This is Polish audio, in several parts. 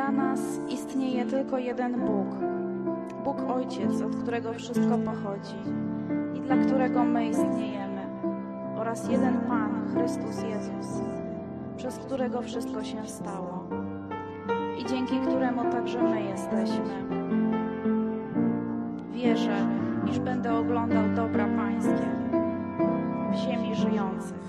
Dla nas istnieje tylko jeden Bóg, Bóg Ojciec, od którego wszystko pochodzi i dla którego my istniejemy, oraz jeden Pan, Chrystus Jezus, przez którego wszystko się stało i dzięki któremu także my jesteśmy. Wierzę, iż będę oglądał dobra Pańskie w ziemi żyjących.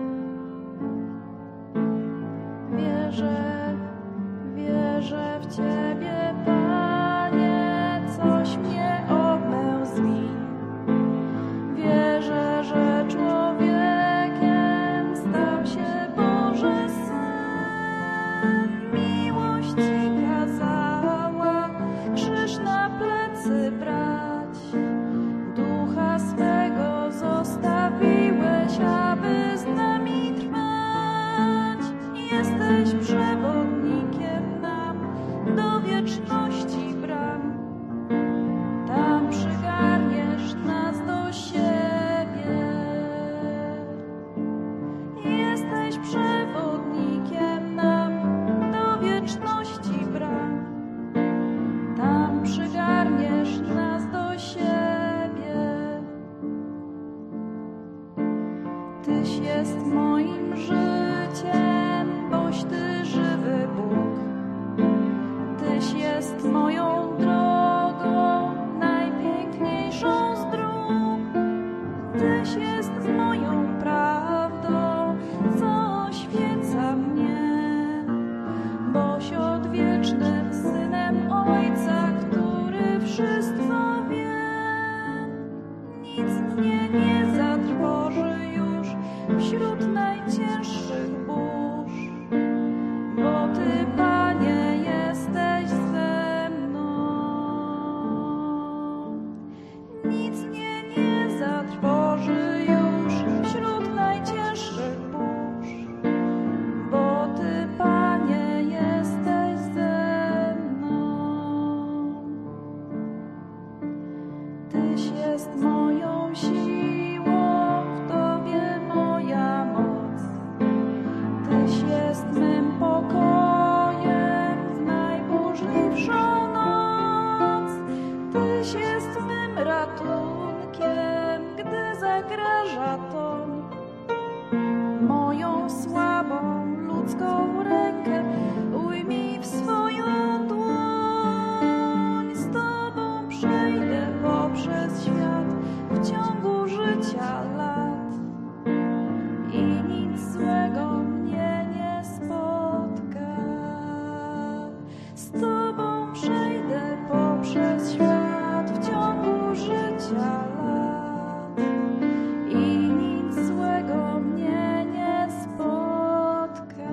Wierzę w Ciebie, Panie, coś mnie opełzli. Wierzę, że człowiekiem stał się Boży Syn. Miłość Ci kazała krzyż na plecy brać. Ducha swego zostawiłeś, aby z nami trwać. Jesteś przewodnikiem nam do wieczności bram. Tam przygarniesz nas do siebie. Jesteś przewodnikiem nam do wieczności bram. Tam przygarniesz nas do siebie. Tyś jest moim życiem, boś Ty żywy Bóg. Tyś jest moją drogą, najpiękniejszą z dróg. Tyś jest moją prawdą, co oświeca mnie. Boś odwiecznym Synem Ojca, który wszystko wie. Nic mnie nie zatrwoży już wśród najcięższych burz, bo Ty, Panie, jesteś ze mną. Nic mnie nie zatrwoży już wśród najcięższych burz, bo Ty, Panie, jesteś ze mną. Tyś jest moją siłą, w Tobie moja moc. Tyś jest mym pokojem w najburzliwszą noc. Tyś jest mym ratunkiem, gdy zagraża to. Moją słabą ludzką rękę ujmij w swoją dłoń. Z Tobą przejdę poprzez świat w ciągu życia lat i nic złego mnie nie spotka. Z Tobą przejdę poprzez świat w ciągu życia lat i nic złego mnie nie spotka.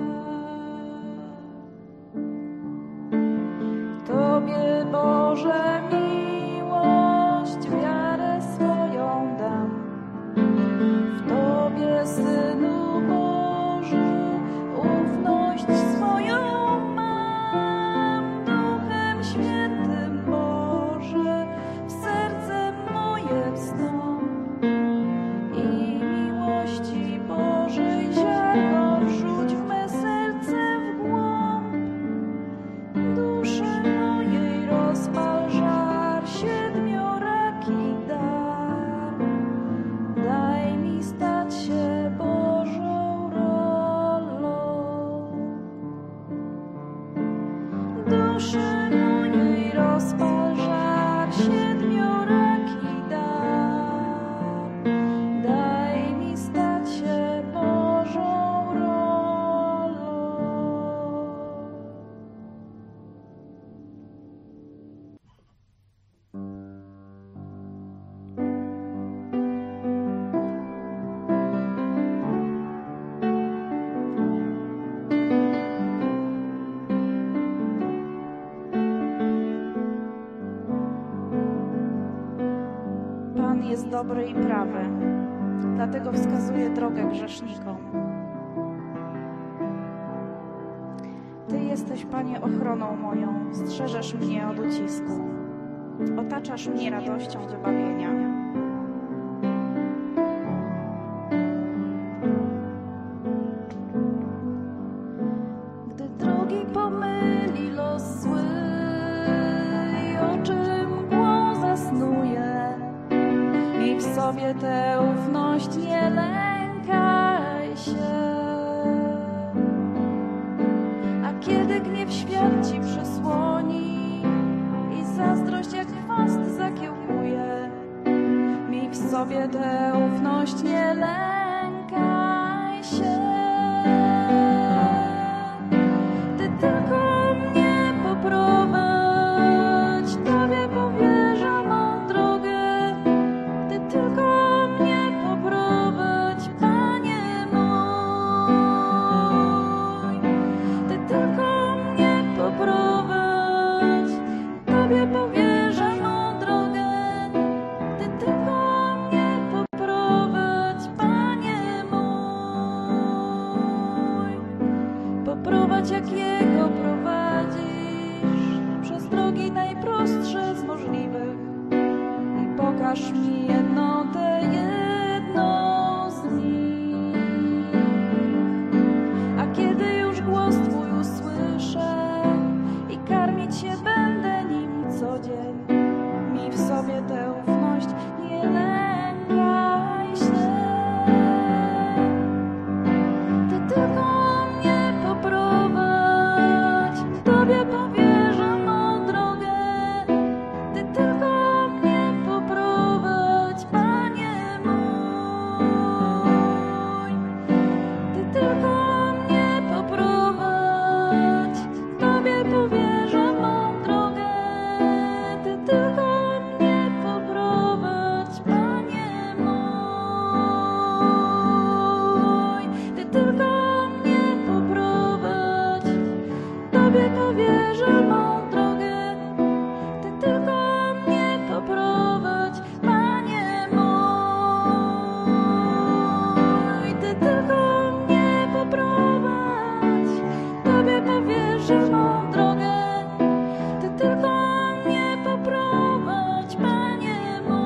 Tobie, Boże, miłość, wiarę swoją dam. W Tobie, Synu Boży, ufność swoją mam. Duchem Świętym, Boże, w serce moje wstąp i miłości Bożej ziarno wrzuć w me serce w głąb. Duszy mojej rozpal żar siedmioraki dar. Daj mi stać się Bożą rolą. Duszy mojej rozpal żar siedmioraki dar. Daj mi stać się Bożą rolą. Pan jest dobry i prawy, dlatego wskazuje drogę grzesznikom. Ty jesteś, Panie, ochroną moją, strzeżesz mnie od ucisku. Otaczasz mnie radością wybawienia. Gdy drogi pomyli rosły i oczy mgłą zasnuje. Miej w sobie tę ufność, nie lękaj się. A kiedy gniew świat ci przysłoni i zazdrość jak chwast zakiełkuje, miej w sobie tę ufność, nie lękaj się. Ty tylko mnie poprowadź, Tobie powierzam mą drogę. Ty tylko mnie poprowadź, Panie mój. Ty tylko mnie poprowadź, Tobie powierzam mą drogę. Ty tylko mnie poprowadź, Panie mój. Poprowadź, jak Jego prowadzisz, przez drogi najprostsze z możliwych i pokaż mi jedną z nich. A kiedy już głos Twój usłyszę i karmić się będę nim co dzień, miej w sobie tę ufność, nie lękaj się. Ty tylko mnie poprowadź, Tobie powierzam mą drogę. Ty tylko mnie poprowadź, Panie mój. Ty tylko mnie poprowadź, Tobie powierzam mą drogę. Ty tylko mnie poprowadź, Panie mój. Ty tylko mnie poprowadź, Tobie powierzam mą drogę. Ty tylko mnie poprowadź, Panie mój. Ty tylko mnie poprowadź, Tobie powierzam mą drogę. Ty tylko mnie poprowadź, Panie mój.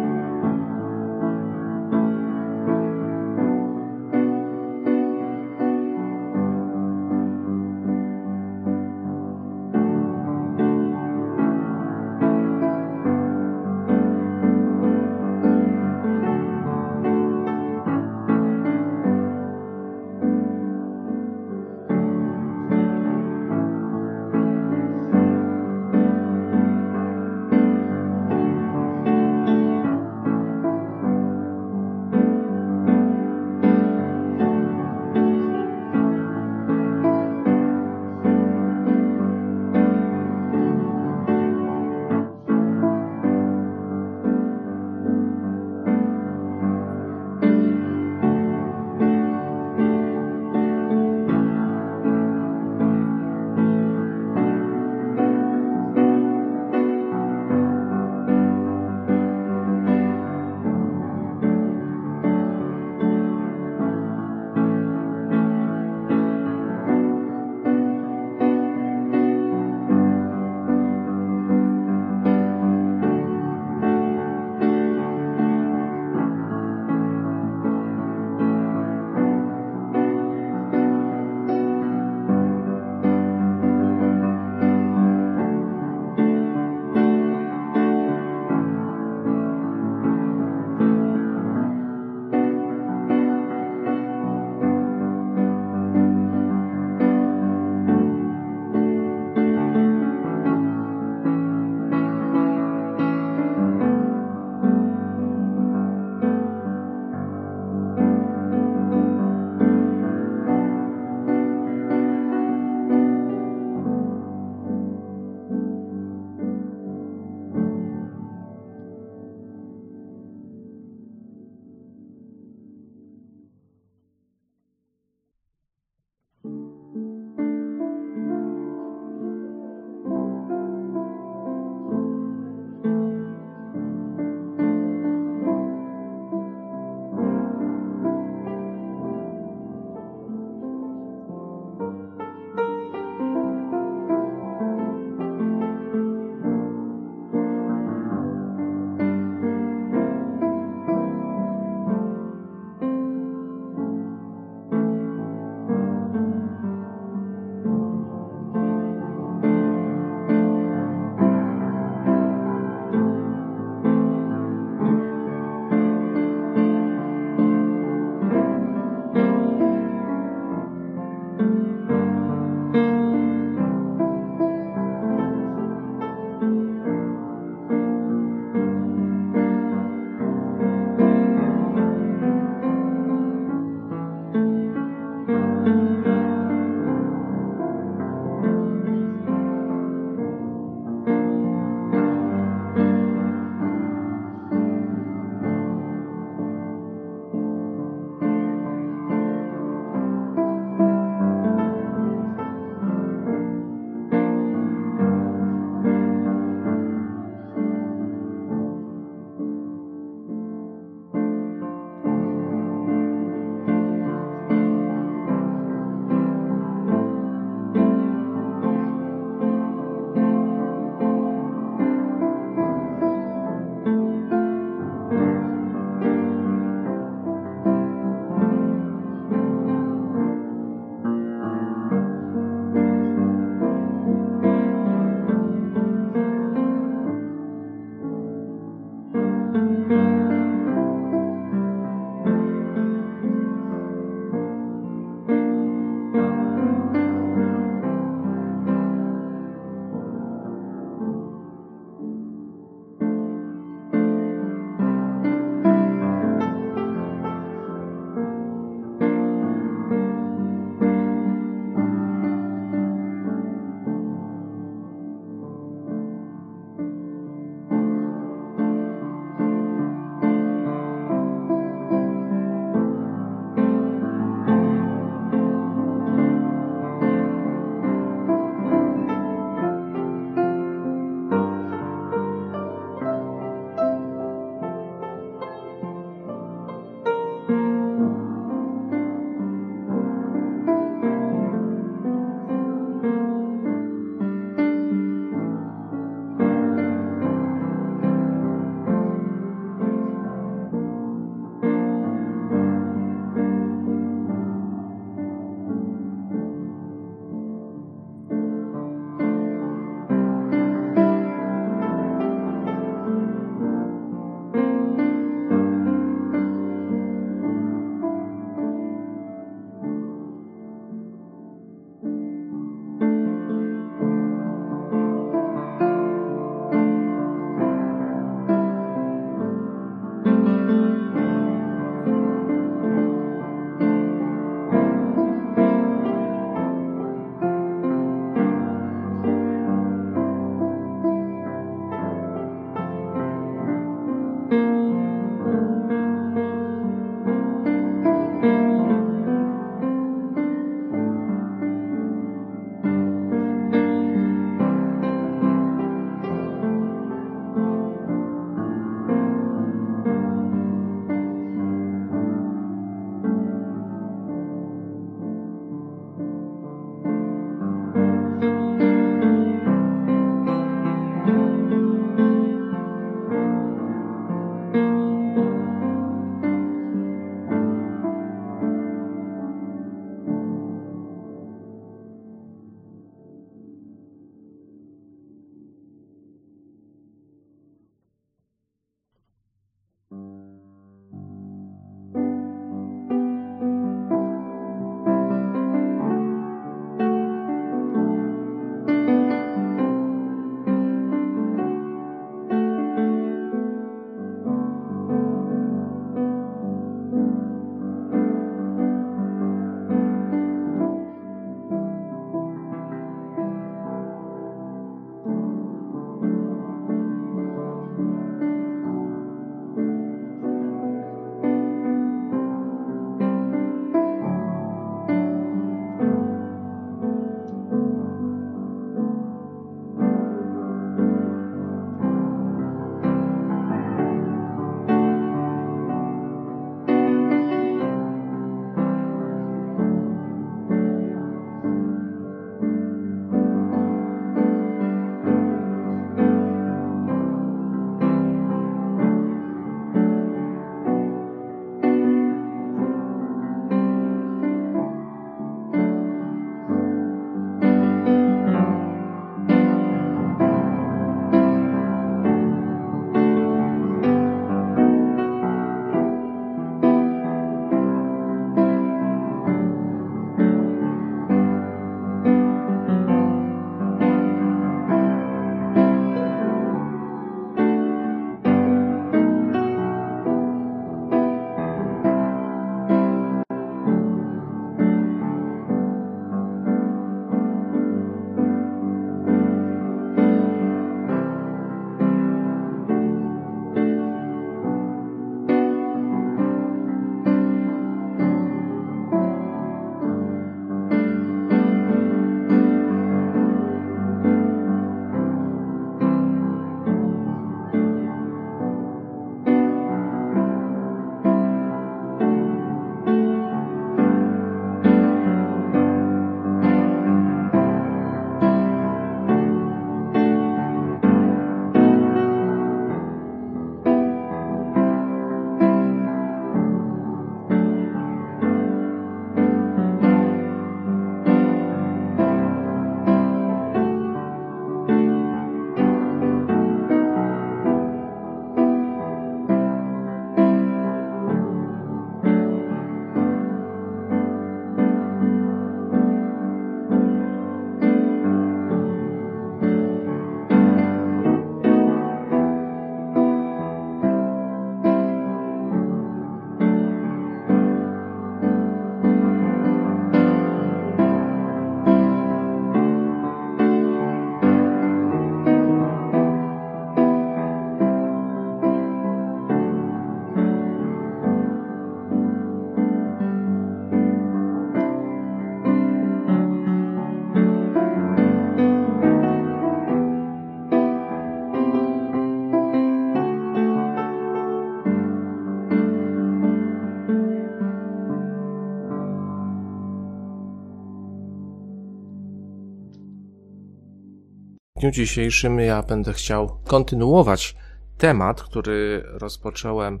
W dniu dzisiejszym ja będę chciał kontynuować temat, który rozpocząłem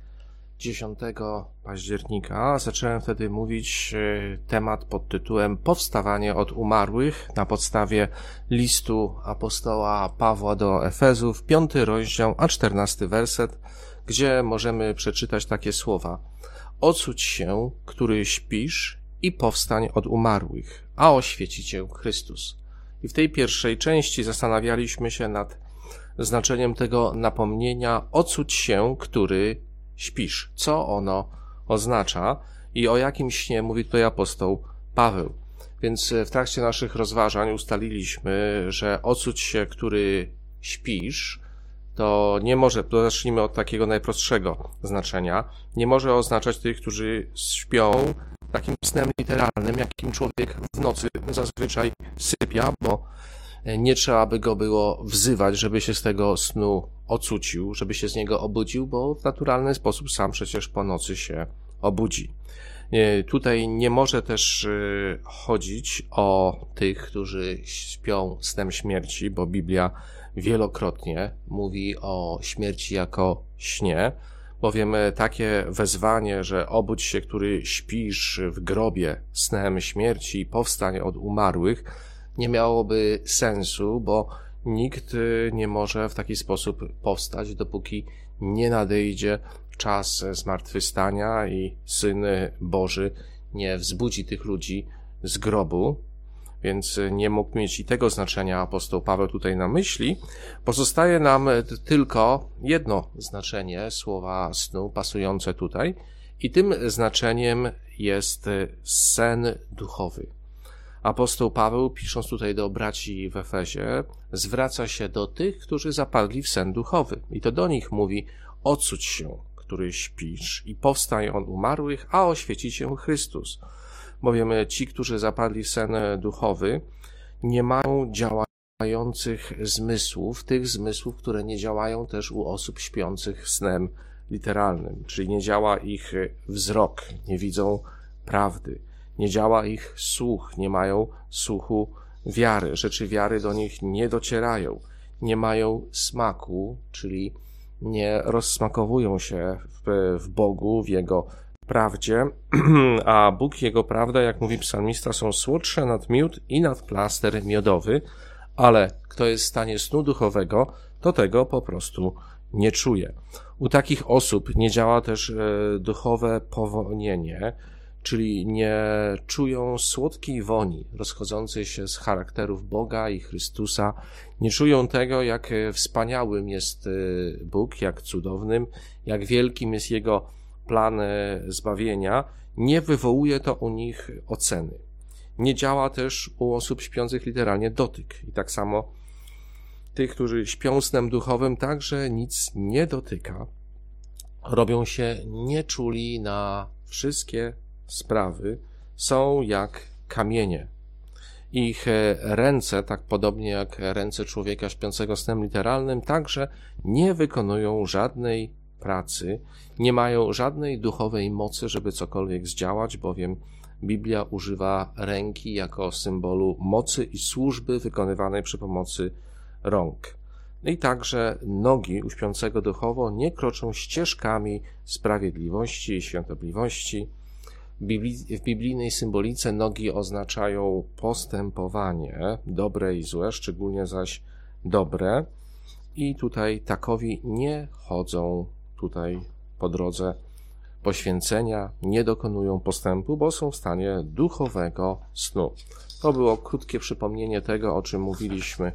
10 października. Zacząłem wtedy mówić temat pod tytułem Powstawanie od umarłych na podstawie listu apostoła Pawła do Efezów, 5 rozdział, a 14 werset, gdzie możemy przeczytać takie słowa: Ocudź się, który śpisz, i powstań od umarłych, a oświeci cię Chrystus. I w tej pierwszej części zastanawialiśmy się nad znaczeniem tego napomnienia: ocudź się, który śpisz. Co ono oznacza i o jakim śnie mówi tutaj apostoł Paweł. Więc w trakcie naszych rozważań ustaliliśmy, że ocudź się, który śpisz, to nie może, zacznijmy od takiego najprostszego znaczenia, nie może oznaczać tych, którzy śpią takim snem literalnym, jakim człowiek w nocy zazwyczaj sypia, bo nie trzeba by go było wzywać, żeby się z tego snu ocucił, żeby się z niego obudził, bo w naturalny sposób sam przecież po nocy się obudzi. Tutaj nie może też chodzić o tych, którzy śpią snem śmierci, bo Biblia wielokrotnie mówi o śmierci jako śnie, bowiem takie wezwanie, że obudź się, który śpisz w grobie snem śmierci i powstań od umarłych, nie miałoby sensu, bo nikt nie może w taki sposób powstać, dopóki nie nadejdzie czas zmartwychwstania i Syn Boży nie wzbudzi tych ludzi z grobu. Więc nie mógł mieć i tego znaczenia apostoł Paweł tutaj na myśli. Pozostaje nam tylko jedno znaczenie słowa snu pasujące tutaj i tym znaczeniem jest sen duchowy. Apostoł Paweł, pisząc tutaj do braci w Efezie, zwraca się do tych, którzy zapadli w sen duchowy i to do nich mówi: ocudź się, który śpisz, i powstań od umarłych, a oświeci cię Chrystus. Bowiem ci, którzy zapadli w sen duchowy, nie mają działających zmysłów, tych zmysłów, które nie działają też u osób śpiących snem literalnym, czyli nie działa ich wzrok, nie widzą prawdy, nie działa ich słuch, nie mają słuchu wiary, rzeczy wiary do nich nie docierają, nie mają smaku, czyli nie rozsmakowują się w Bogu, w Jego prawdzie, a Bóg i Jego prawda, jak mówi psalmista, są słodsze nad miód i nad plaster miodowy, ale kto jest w stanie snu duchowego, to tego po prostu nie czuje. U takich osób nie działa też duchowe powonienie, czyli nie czują słodkiej woni rozchodzącej się z charakterów Boga i Chrystusa, nie czują tego, jak wspaniałym jest Bóg, jak cudownym, jak wielkim jest Jego plan zbawienia. Nie wywołuje to u nich oceny. Nie działa też u osób śpiących literalnie dotyk. I tak samo tych, którzy śpią snem duchowym, także nic nie dotyka. Robią się nieczuli na wszystkie sprawy, są jak kamienie. Ich ręce, tak podobnie jak ręce człowieka śpiącego snem literalnym, także nie wykonują żadnej pracy, nie mają żadnej duchowej mocy, żeby cokolwiek zdziałać, bowiem Biblia używa ręki jako symbolu mocy i służby wykonywanej przy pomocy rąk. I także nogi u śpiącego duchowo nie kroczą ścieżkami sprawiedliwości i świątobliwości. W biblijnej symbolice nogi oznaczają postępowanie, dobre i złe, szczególnie zaś dobre. I tutaj takowi nie chodzą tutaj po drodze poświęcenia, nie dokonują postępu, bo są w stanie duchowego snu. To było krótkie przypomnienie tego, o czym mówiliśmy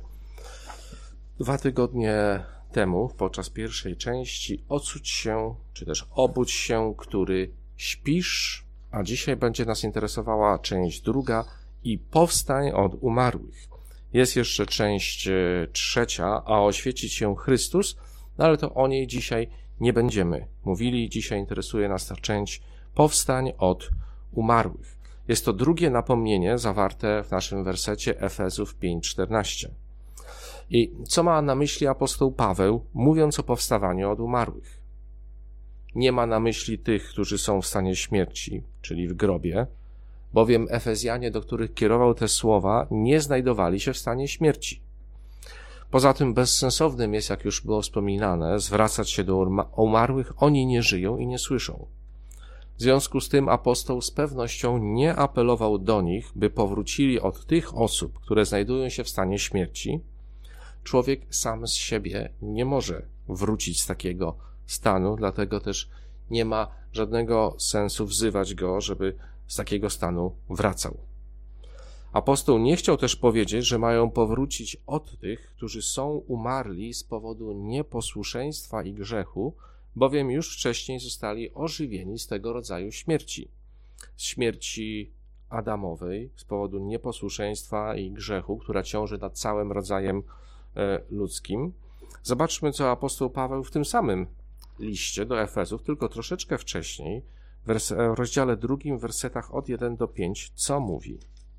2 tygodnie temu podczas pierwszej części. Ocudź się, czy też obudź się, który śpisz, a dzisiaj będzie nas interesowała część druga i powstań od umarłych. Jest jeszcze część trzecia, a oświeci cię Chrystus, no ale to o niej dzisiaj nie będziemy mówili. Dzisiaj interesuje nas ta część powstań od umarłych. Jest to drugie napomnienie zawarte w naszym wersecie Efezów 5:14. I co ma na myśli apostoł Paweł, mówiąc o powstawaniu od umarłych? Nie ma na myśli tych, którzy są w stanie śmierci, czyli w grobie, bowiem Efezjanie, do których kierował te słowa, nie znajdowali się w stanie śmierci. Poza tym bezsensownym jest, jak już było wspominane, zwracać się do umarłych, oni nie żyją i nie słyszą. W związku z tym apostoł z pewnością nie apelował do nich, by powrócili od tych osób, które znajdują się w stanie śmierci. Człowiek sam z siebie nie może wrócić z takiego stanu, dlatego też nie ma żadnego sensu wzywać go, żeby z takiego stanu wracał. Apostoł nie chciał też powiedzieć, że mają powrócić od tych, którzy są umarli z powodu nieposłuszeństwa i grzechu, bowiem już wcześniej zostali ożywieni z tego rodzaju śmierci. Z śmierci Adamowej z powodu nieposłuszeństwa i grzechu, która ciąży nad całym rodzajem ludzkim. Zobaczmy, co apostoł Paweł w tym samym liście do Efezów, tylko troszeczkę wcześniej, w rozdziale 2, wersetach od 1 do 5, co mówi.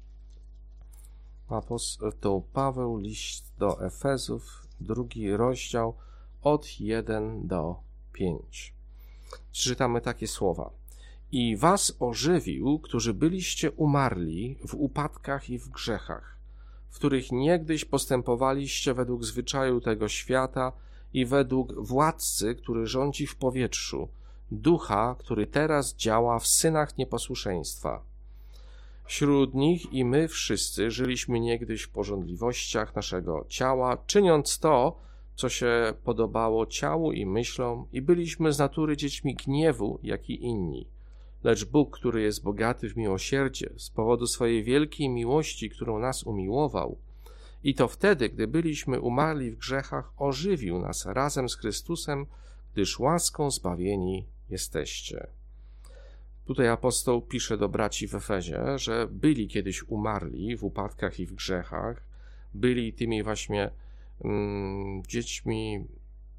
Apostoł Paweł, list do Efezów, 2 rozdział, od 1 do 5. Czytamy takie słowa. I was ożywił, którzy byliście umarli w upadkach i w grzechach, w których niegdyś postępowaliście według zwyczaju tego świata i według władcy, który rządzi w powietrzu, ducha, który teraz działa w synach nieposłuszeństwa. Wśród nich i my wszyscy żyliśmy niegdyś w pożądliwościach naszego ciała, czyniąc to, co się podobało ciału i myślom, i byliśmy z natury dziećmi gniewu, jak i inni. Lecz Bóg, który jest bogaty w miłosierdzie, z powodu swojej wielkiej miłości, którą nas umiłował, i to wtedy, gdy byliśmy umarli w grzechach, ożywił nas razem z Chrystusem, gdyż łaską zbawieni jesteście. Tutaj apostoł pisze do braci w Efezie, że byli kiedyś umarli w upadkach i w grzechach, byli tymi właśnie dziećmi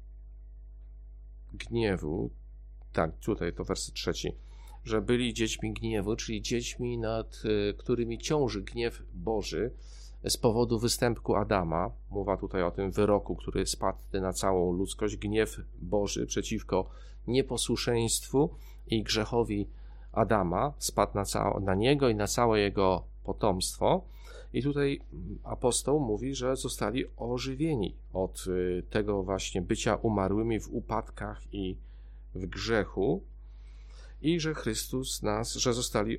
gniewu, tak, tutaj to werset 3, że byli dziećmi gniewu, czyli dziećmi, nad którymi ciąży gniew Boży z powodu występku Adama. Mowa tutaj o tym wyroku, który spadł na całą ludzkość, gniew Boży przeciwko nieposłuszeństwu i grzechowi Adama spadł na niego i na całe jego potomstwo. I tutaj apostoł mówi, że zostali ożywieni od tego właśnie bycia umarłymi w upadkach i w grzechu i że Chrystus nas, że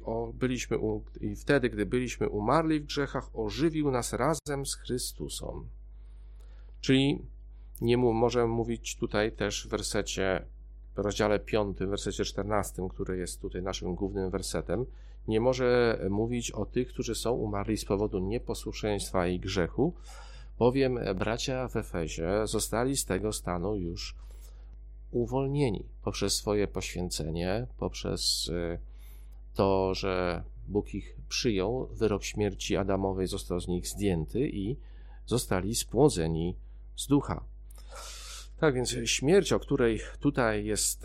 i wtedy, gdy byliśmy umarli w grzechach, ożywił nas razem z Chrystusem. Czyli nie możemy mówić tutaj też w rozdziale 5, wersecie 14, który jest tutaj naszym głównym wersetem, nie może mówić o tych, którzy są umarli z powodu nieposłuszeństwa i grzechu, bowiem bracia w Efezie zostali z tego stanu już uwolnieni poprzez swoje poświęcenie, poprzez to, że Bóg ich przyjął, wyrok śmierci Adamowej został z nich zdjęty i zostali spłodzeni z ducha. Tak więc śmierć, o której tutaj jest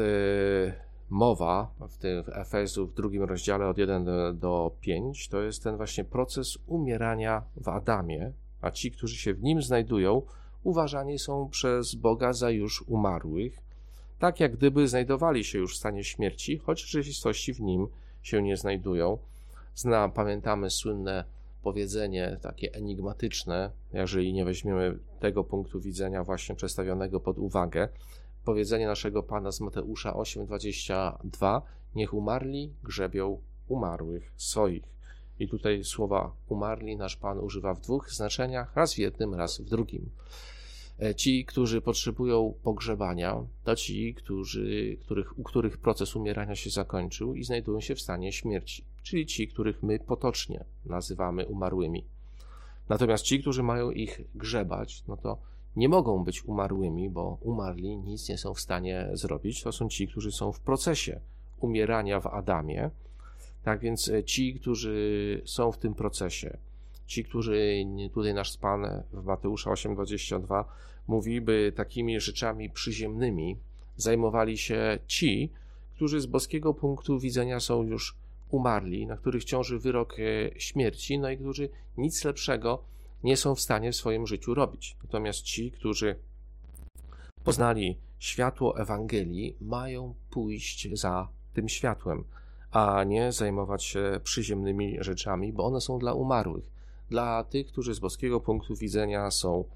mowa w Efezów w 2 rozdziale od 1 do 5, to jest ten właśnie proces umierania w Adamie, a ci, którzy się w nim znajdują, uważani są przez Boga za już umarłych, tak jak gdyby znajdowali się już w stanie śmierci, choć w rzeczywistości w nim się nie znajdują. Pamiętamy słynne powiedzenie, takie enigmatyczne, jeżeli nie weźmiemy tego punktu widzenia właśnie przedstawionego pod uwagę, powiedzenie naszego Pana z Mateusza 8:22, niech umarli grzebią umarłych swoich. I tutaj słowa umarli nasz Pan używa w dwóch znaczeniach, raz w jednym, raz w drugim. Ci, którzy potrzebują pogrzebania, to ci, u których proces umierania się zakończył i znajdują się w stanie śmierci, czyli ci, których my potocznie nazywamy umarłymi. Natomiast ci, którzy mają ich grzebać, no to nie mogą być umarłymi, bo umarli nic nie są w stanie zrobić. To są ci, którzy są w procesie umierania w Adamie. Tak więc ci, którzy są w tym procesie, ci, którzy tutaj nasz Pan w Mateusza 8:22 mówi, by takimi rzeczami przyziemnymi zajmowali się ci, którzy z boskiego punktu widzenia są już umarli, na których ciąży wyrok śmierci, no i którzy nic lepszego nie są w stanie w swoim życiu robić. Natomiast ci, którzy poznali światło Ewangelii, mają pójść za tym światłem, a nie zajmować się przyziemnymi rzeczami, bo one są dla umarłych, dla tych, którzy z boskiego punktu widzenia są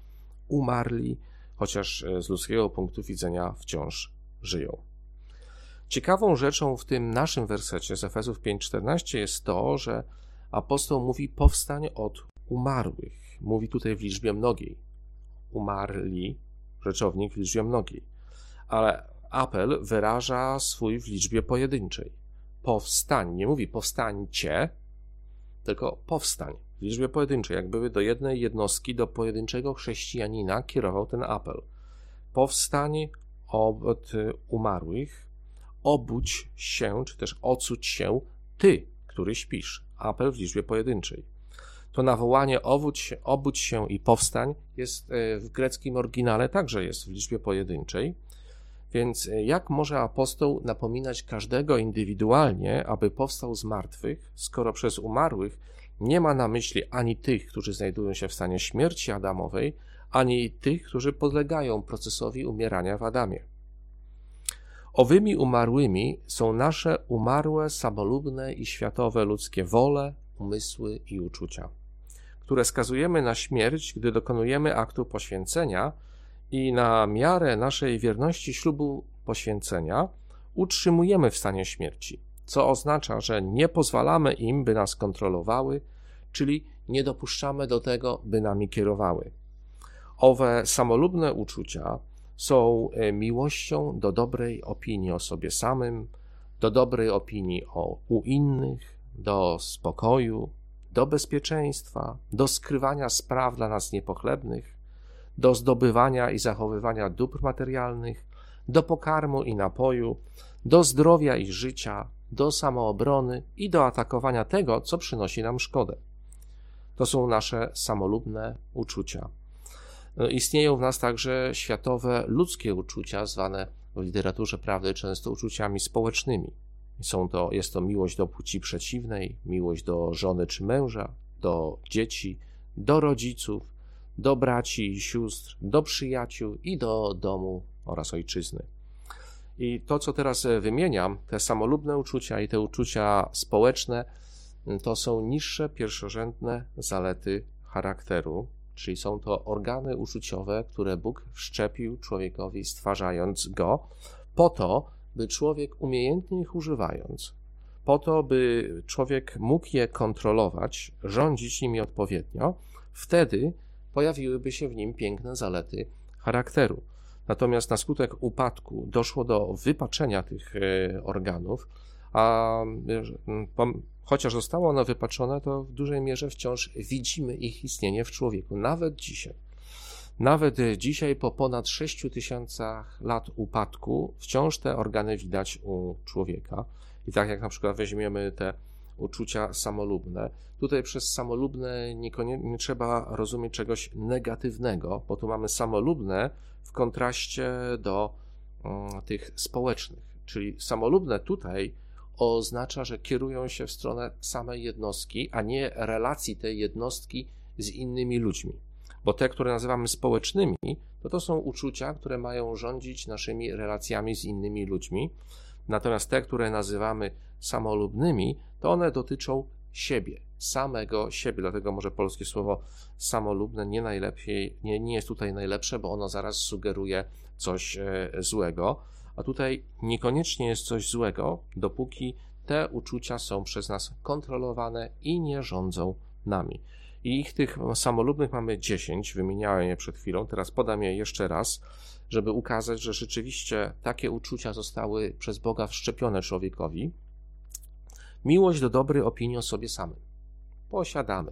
umarli, chociaż z ludzkiego punktu widzenia wciąż żyją. Ciekawą rzeczą w tym naszym wersecie z Efezów 5:14 jest to, że apostoł mówi powstań od umarłych. Mówi tutaj w liczbie mnogiej. Umarli, rzeczownik w liczbie mnogiej. Ale apel wyraża swój w liczbie pojedynczej. Powstań, nie mówi powstańcie, tylko powstań w liczbie pojedynczej. Jakby do jednej jednostki, do pojedynczego chrześcijanina kierował ten apel. Powstań od umarłych, obudź się, czy też ocuć się, ty, który śpisz. Apel w liczbie pojedynczej. To nawołanie obudź się i powstań jest w greckim oryginale także jest w liczbie pojedynczej. Więc jak może apostoł napominać każdego indywidualnie, aby powstał z martwych, skoro przez umarłych nie ma na myśli ani tych, którzy znajdują się w stanie śmierci Adamowej, ani tych, którzy podlegają procesowi umierania w Adamie. Owymi umarłymi są nasze umarłe, samolubne i światowe ludzkie wole, umysły i uczucia, które skazujemy na śmierć, gdy dokonujemy aktu poświęcenia i na miarę naszej wierności ślubu poświęcenia utrzymujemy w stanie śmierci, co oznacza, że nie pozwalamy im, by nas kontrolowały, czyli nie dopuszczamy do tego, by nami kierowały. Owe samolubne uczucia są miłością do dobrej opinii o sobie samym, do dobrej opinii u innych, do spokoju, do bezpieczeństwa, do skrywania spraw dla nas niepochlebnych, do zdobywania i zachowywania dóbr materialnych, do pokarmu i napoju, do zdrowia i życia, do samoobrony i do atakowania tego, co przynosi nam szkodę. To są nasze samolubne uczucia. Istnieją w nas także światowe, ludzkie uczucia, zwane w literaturze prawdy często uczuciami społecznymi. Jest to miłość do płci przeciwnej, miłość do żony czy męża, do dzieci, do rodziców, do braci i sióstr, do przyjaciół i do domu oraz ojczyzny. I to, co teraz wymieniam, te samolubne uczucia i te uczucia społeczne, to są niższe, pierwszorzędne zalety charakteru, czyli są to organy uczuciowe, które Bóg wszczepił człowiekowi, stwarzając go, po to, by człowiek umiejętnie ich używając, po to, by człowiek mógł je kontrolować, rządzić nimi odpowiednio, wtedy pojawiłyby się w nim piękne zalety charakteru. Natomiast na skutek upadku doszło do wypaczenia tych organów, a chociaż zostało ono wypaczone, to w dużej mierze wciąż widzimy ich istnienie w człowieku, nawet dzisiaj. Nawet dzisiaj, po ponad 6000 lat upadku, wciąż te organy widać u człowieka. I tak jak na przykład weźmiemy te uczucia samolubne, tutaj przez samolubne nie trzeba rozumieć czegoś negatywnego, bo tu mamy samolubne w kontraście do tych społecznych. Czyli samolubne tutaj oznacza, że kierują się w stronę samej jednostki, a nie relacji tej jednostki z innymi ludźmi. Bo te, które nazywamy społecznymi, to są uczucia, które mają rządzić naszymi relacjami z innymi ludźmi. Natomiast te, które nazywamy samolubnymi, to one dotyczą siebie, samego siebie. Dlatego może polskie słowo samolubne nie jest tutaj najlepsze, bo ono zaraz sugeruje coś złego. A tutaj niekoniecznie jest coś złego, dopóki te uczucia są przez nas kontrolowane i nie rządzą nami. I ich tych samolubnych mamy 10, wymieniałem je przed chwilą, teraz podam je jeszcze raz, żeby ukazać, że rzeczywiście takie uczucia zostały przez Boga wszczepione człowiekowi. Miłość do dobrej opinii o sobie samym. Posiadamy.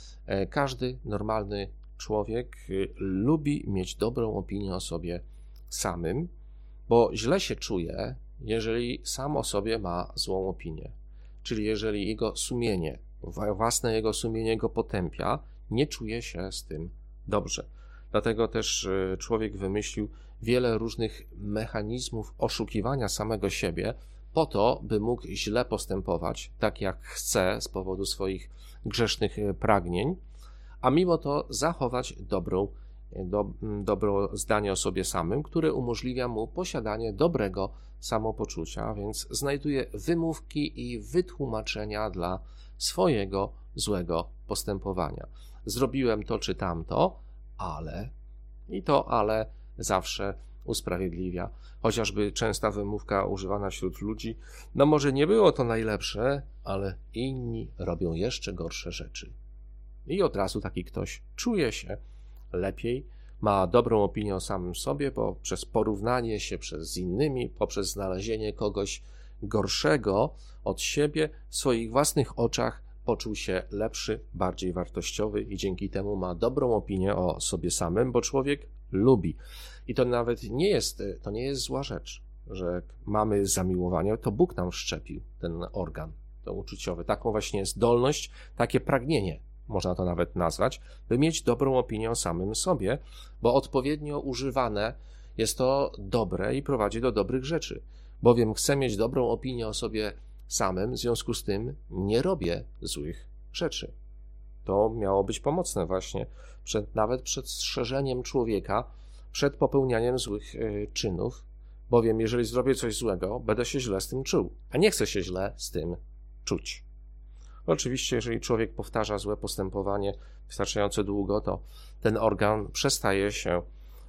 Każdy normalny człowiek lubi mieć dobrą opinię o sobie samym, bo źle się czuje, jeżeli sam o sobie ma złą opinię. Czyli jeżeli jego sumienie, własne jego sumienie go potępia, nie czuje się z tym dobrze. Dlatego też człowiek wymyślił wiele różnych mechanizmów oszukiwania samego siebie po to, by mógł źle postępować, tak jak chce z powodu swoich grzesznych pragnień, a mimo to zachować dobre zdanie o sobie samym, które umożliwia mu posiadanie dobrego samopoczucia, więc znajduje wymówki i wytłumaczenia dla swojego złego postępowania. Zrobiłem to czy tamto, ale I to ale zawsze usprawiedliwia. Chociażby częsta wymówka używana wśród ludzi, no może nie było to najlepsze, ale inni robią jeszcze gorsze rzeczy. I od razu taki ktoś czuje się lepiej, ma dobrą opinię o samym sobie, bo przez porównanie się z innymi, poprzez znalezienie kogoś gorszego od siebie w swoich własnych oczach poczuł się lepszy, bardziej wartościowy i dzięki temu ma dobrą opinię o sobie samym, bo człowiek lubi. I to nawet nie jest zła rzecz, że mamy zamiłowanie, to Bóg nam wszczepił ten organ, to uczuciowy, taką właśnie zdolność, takie pragnienie, można to nawet nazwać, by mieć dobrą opinię o samym sobie, bo odpowiednio używane jest to dobre i prowadzi do dobrych rzeczy. Bowiem chcę mieć dobrą opinię o sobie samym, w związku z tym nie robię złych rzeczy. To miało być pomocne właśnie nawet przed strzeżeniem człowieka, przed popełnianiem złych czynów, bowiem jeżeli zrobię coś złego, będę się źle z tym czuł, a nie chcę się źle z tym czuć. Oczywiście, jeżeli człowiek powtarza złe postępowanie wystarczająco długo, to ten organ przestaje się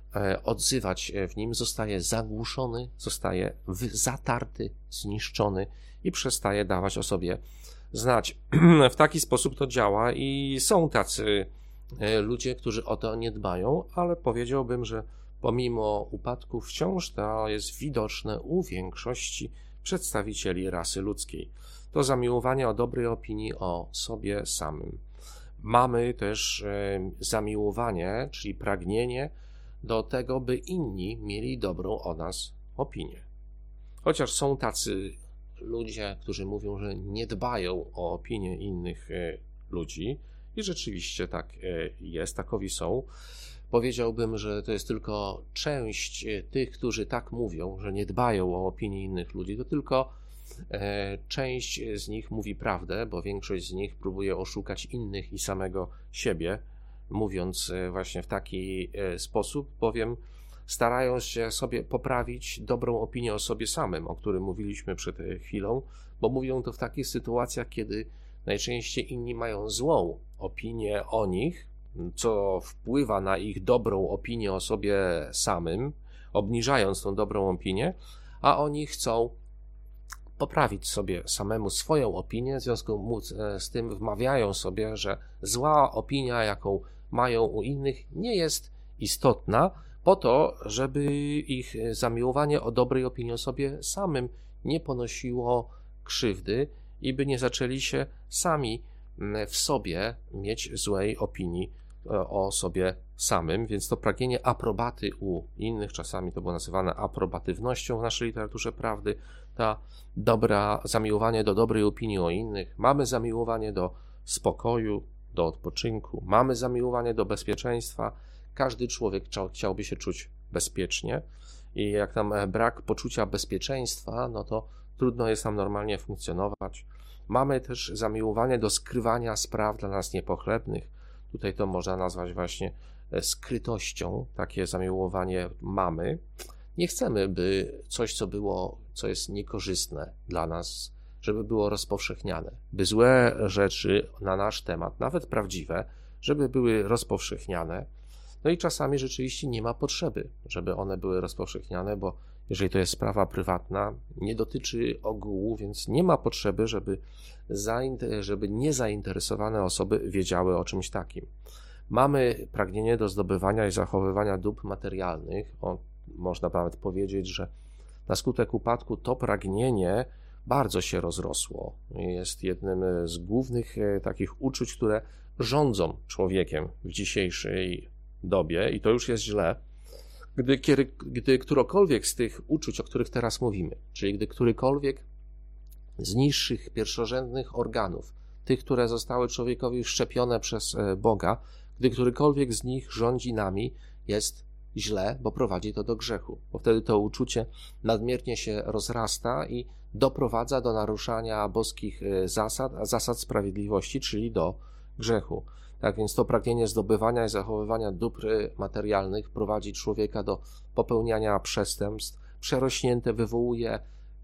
odzywać w nim, zostaje zagłuszony, zostaje zatarty, zniszczony i przestaje dawać o sobie znać. W taki sposób to działa i są tacy ludzie, którzy o to nie dbają, ale powiedziałbym, że pomimo upadków wciąż to jest widoczne u większości przedstawicieli rasy ludzkiej. To zamiłowanie o dobrej opinii o sobie samym. Mamy też zamiłowanie, czyli pragnienie do tego, by inni mieli dobrą o nas opinię. Chociaż są tacy ludzie, którzy mówią, że nie dbają o opinię innych ludzi i rzeczywiście tak jest, takowi są. Powiedziałbym, że to jest tylko część tych, którzy tak mówią, że nie dbają o opinię innych ludzi, to tylko część z nich mówi prawdę, bo większość z nich próbuje oszukać innych i samego siebie, mówiąc właśnie w taki sposób, bowiem starają się sobie poprawić dobrą opinię o sobie samym, o którym mówiliśmy przed chwilą, bo mówią to w takich sytuacjach, kiedy najczęściej inni mają złą opinię o nich, co wpływa na ich dobrą opinię o sobie samym, obniżając tą dobrą opinię, a oni chcą poprawić sobie samemu swoją opinię, w związku z tym wmawiają sobie, że zła opinia, jaką mają u innych, nie jest istotna, po to, żeby ich zamiłowanie o dobrej opinii o sobie samym nie ponosiło krzywdy i by nie zaczęli się sami w sobie mieć złej opinii o sobie samym, więc to pragnienie aprobaty u innych, czasami to było nazywane aprobatywnością w naszej literaturze prawdy, ta zamiłowanie do dobrej opinii o innych, mamy zamiłowanie do spokoju, do odpoczynku, mamy zamiłowanie do bezpieczeństwa, każdy człowiek chciałby się czuć bezpiecznie i jak nam brak poczucia bezpieczeństwa, no to trudno jest nam normalnie funkcjonować. Mamy też zamiłowanie do skrywania spraw dla nas niepochlebnych. Tutaj to można nazwać właśnie skrytością, takie zamiłowanie mamy. Nie chcemy, by coś, co jest niekorzystne dla nas, żeby było rozpowszechniane, by złe rzeczy na nasz temat, nawet prawdziwe, żeby były rozpowszechniane. No i czasami rzeczywiście nie ma potrzeby, żeby one były rozpowszechniane, bo jeżeli to jest sprawa prywatna, nie dotyczy ogółu, więc nie ma potrzeby, żeby niezainteresowane osoby wiedziały o czymś takim. Mamy pragnienie do zdobywania i zachowywania dóbr materialnych. Można nawet powiedzieć, że na skutek upadku to pragnienie bardzo się rozrosło. Jest jednym z głównych takich uczuć, które rządzą człowiekiem w dzisiejszej dobie i to już jest źle, gdy którekolwiek z tych uczuć, o których teraz mówimy, czyli gdy którykolwiek z niższych, pierwszorzędnych organów, tych, które zostały człowiekowi wszczepione przez Boga, gdy którykolwiek z nich rządzi nami, jest źle, bo prowadzi to do grzechu, bo wtedy to uczucie nadmiernie się rozrasta i doprowadza do naruszania boskich zasad sprawiedliwości, czyli do grzechu. Tak więc to pragnienie zdobywania i zachowywania dóbr materialnych prowadzi człowieka do popełniania przestępstw, przerośnięte wywołuje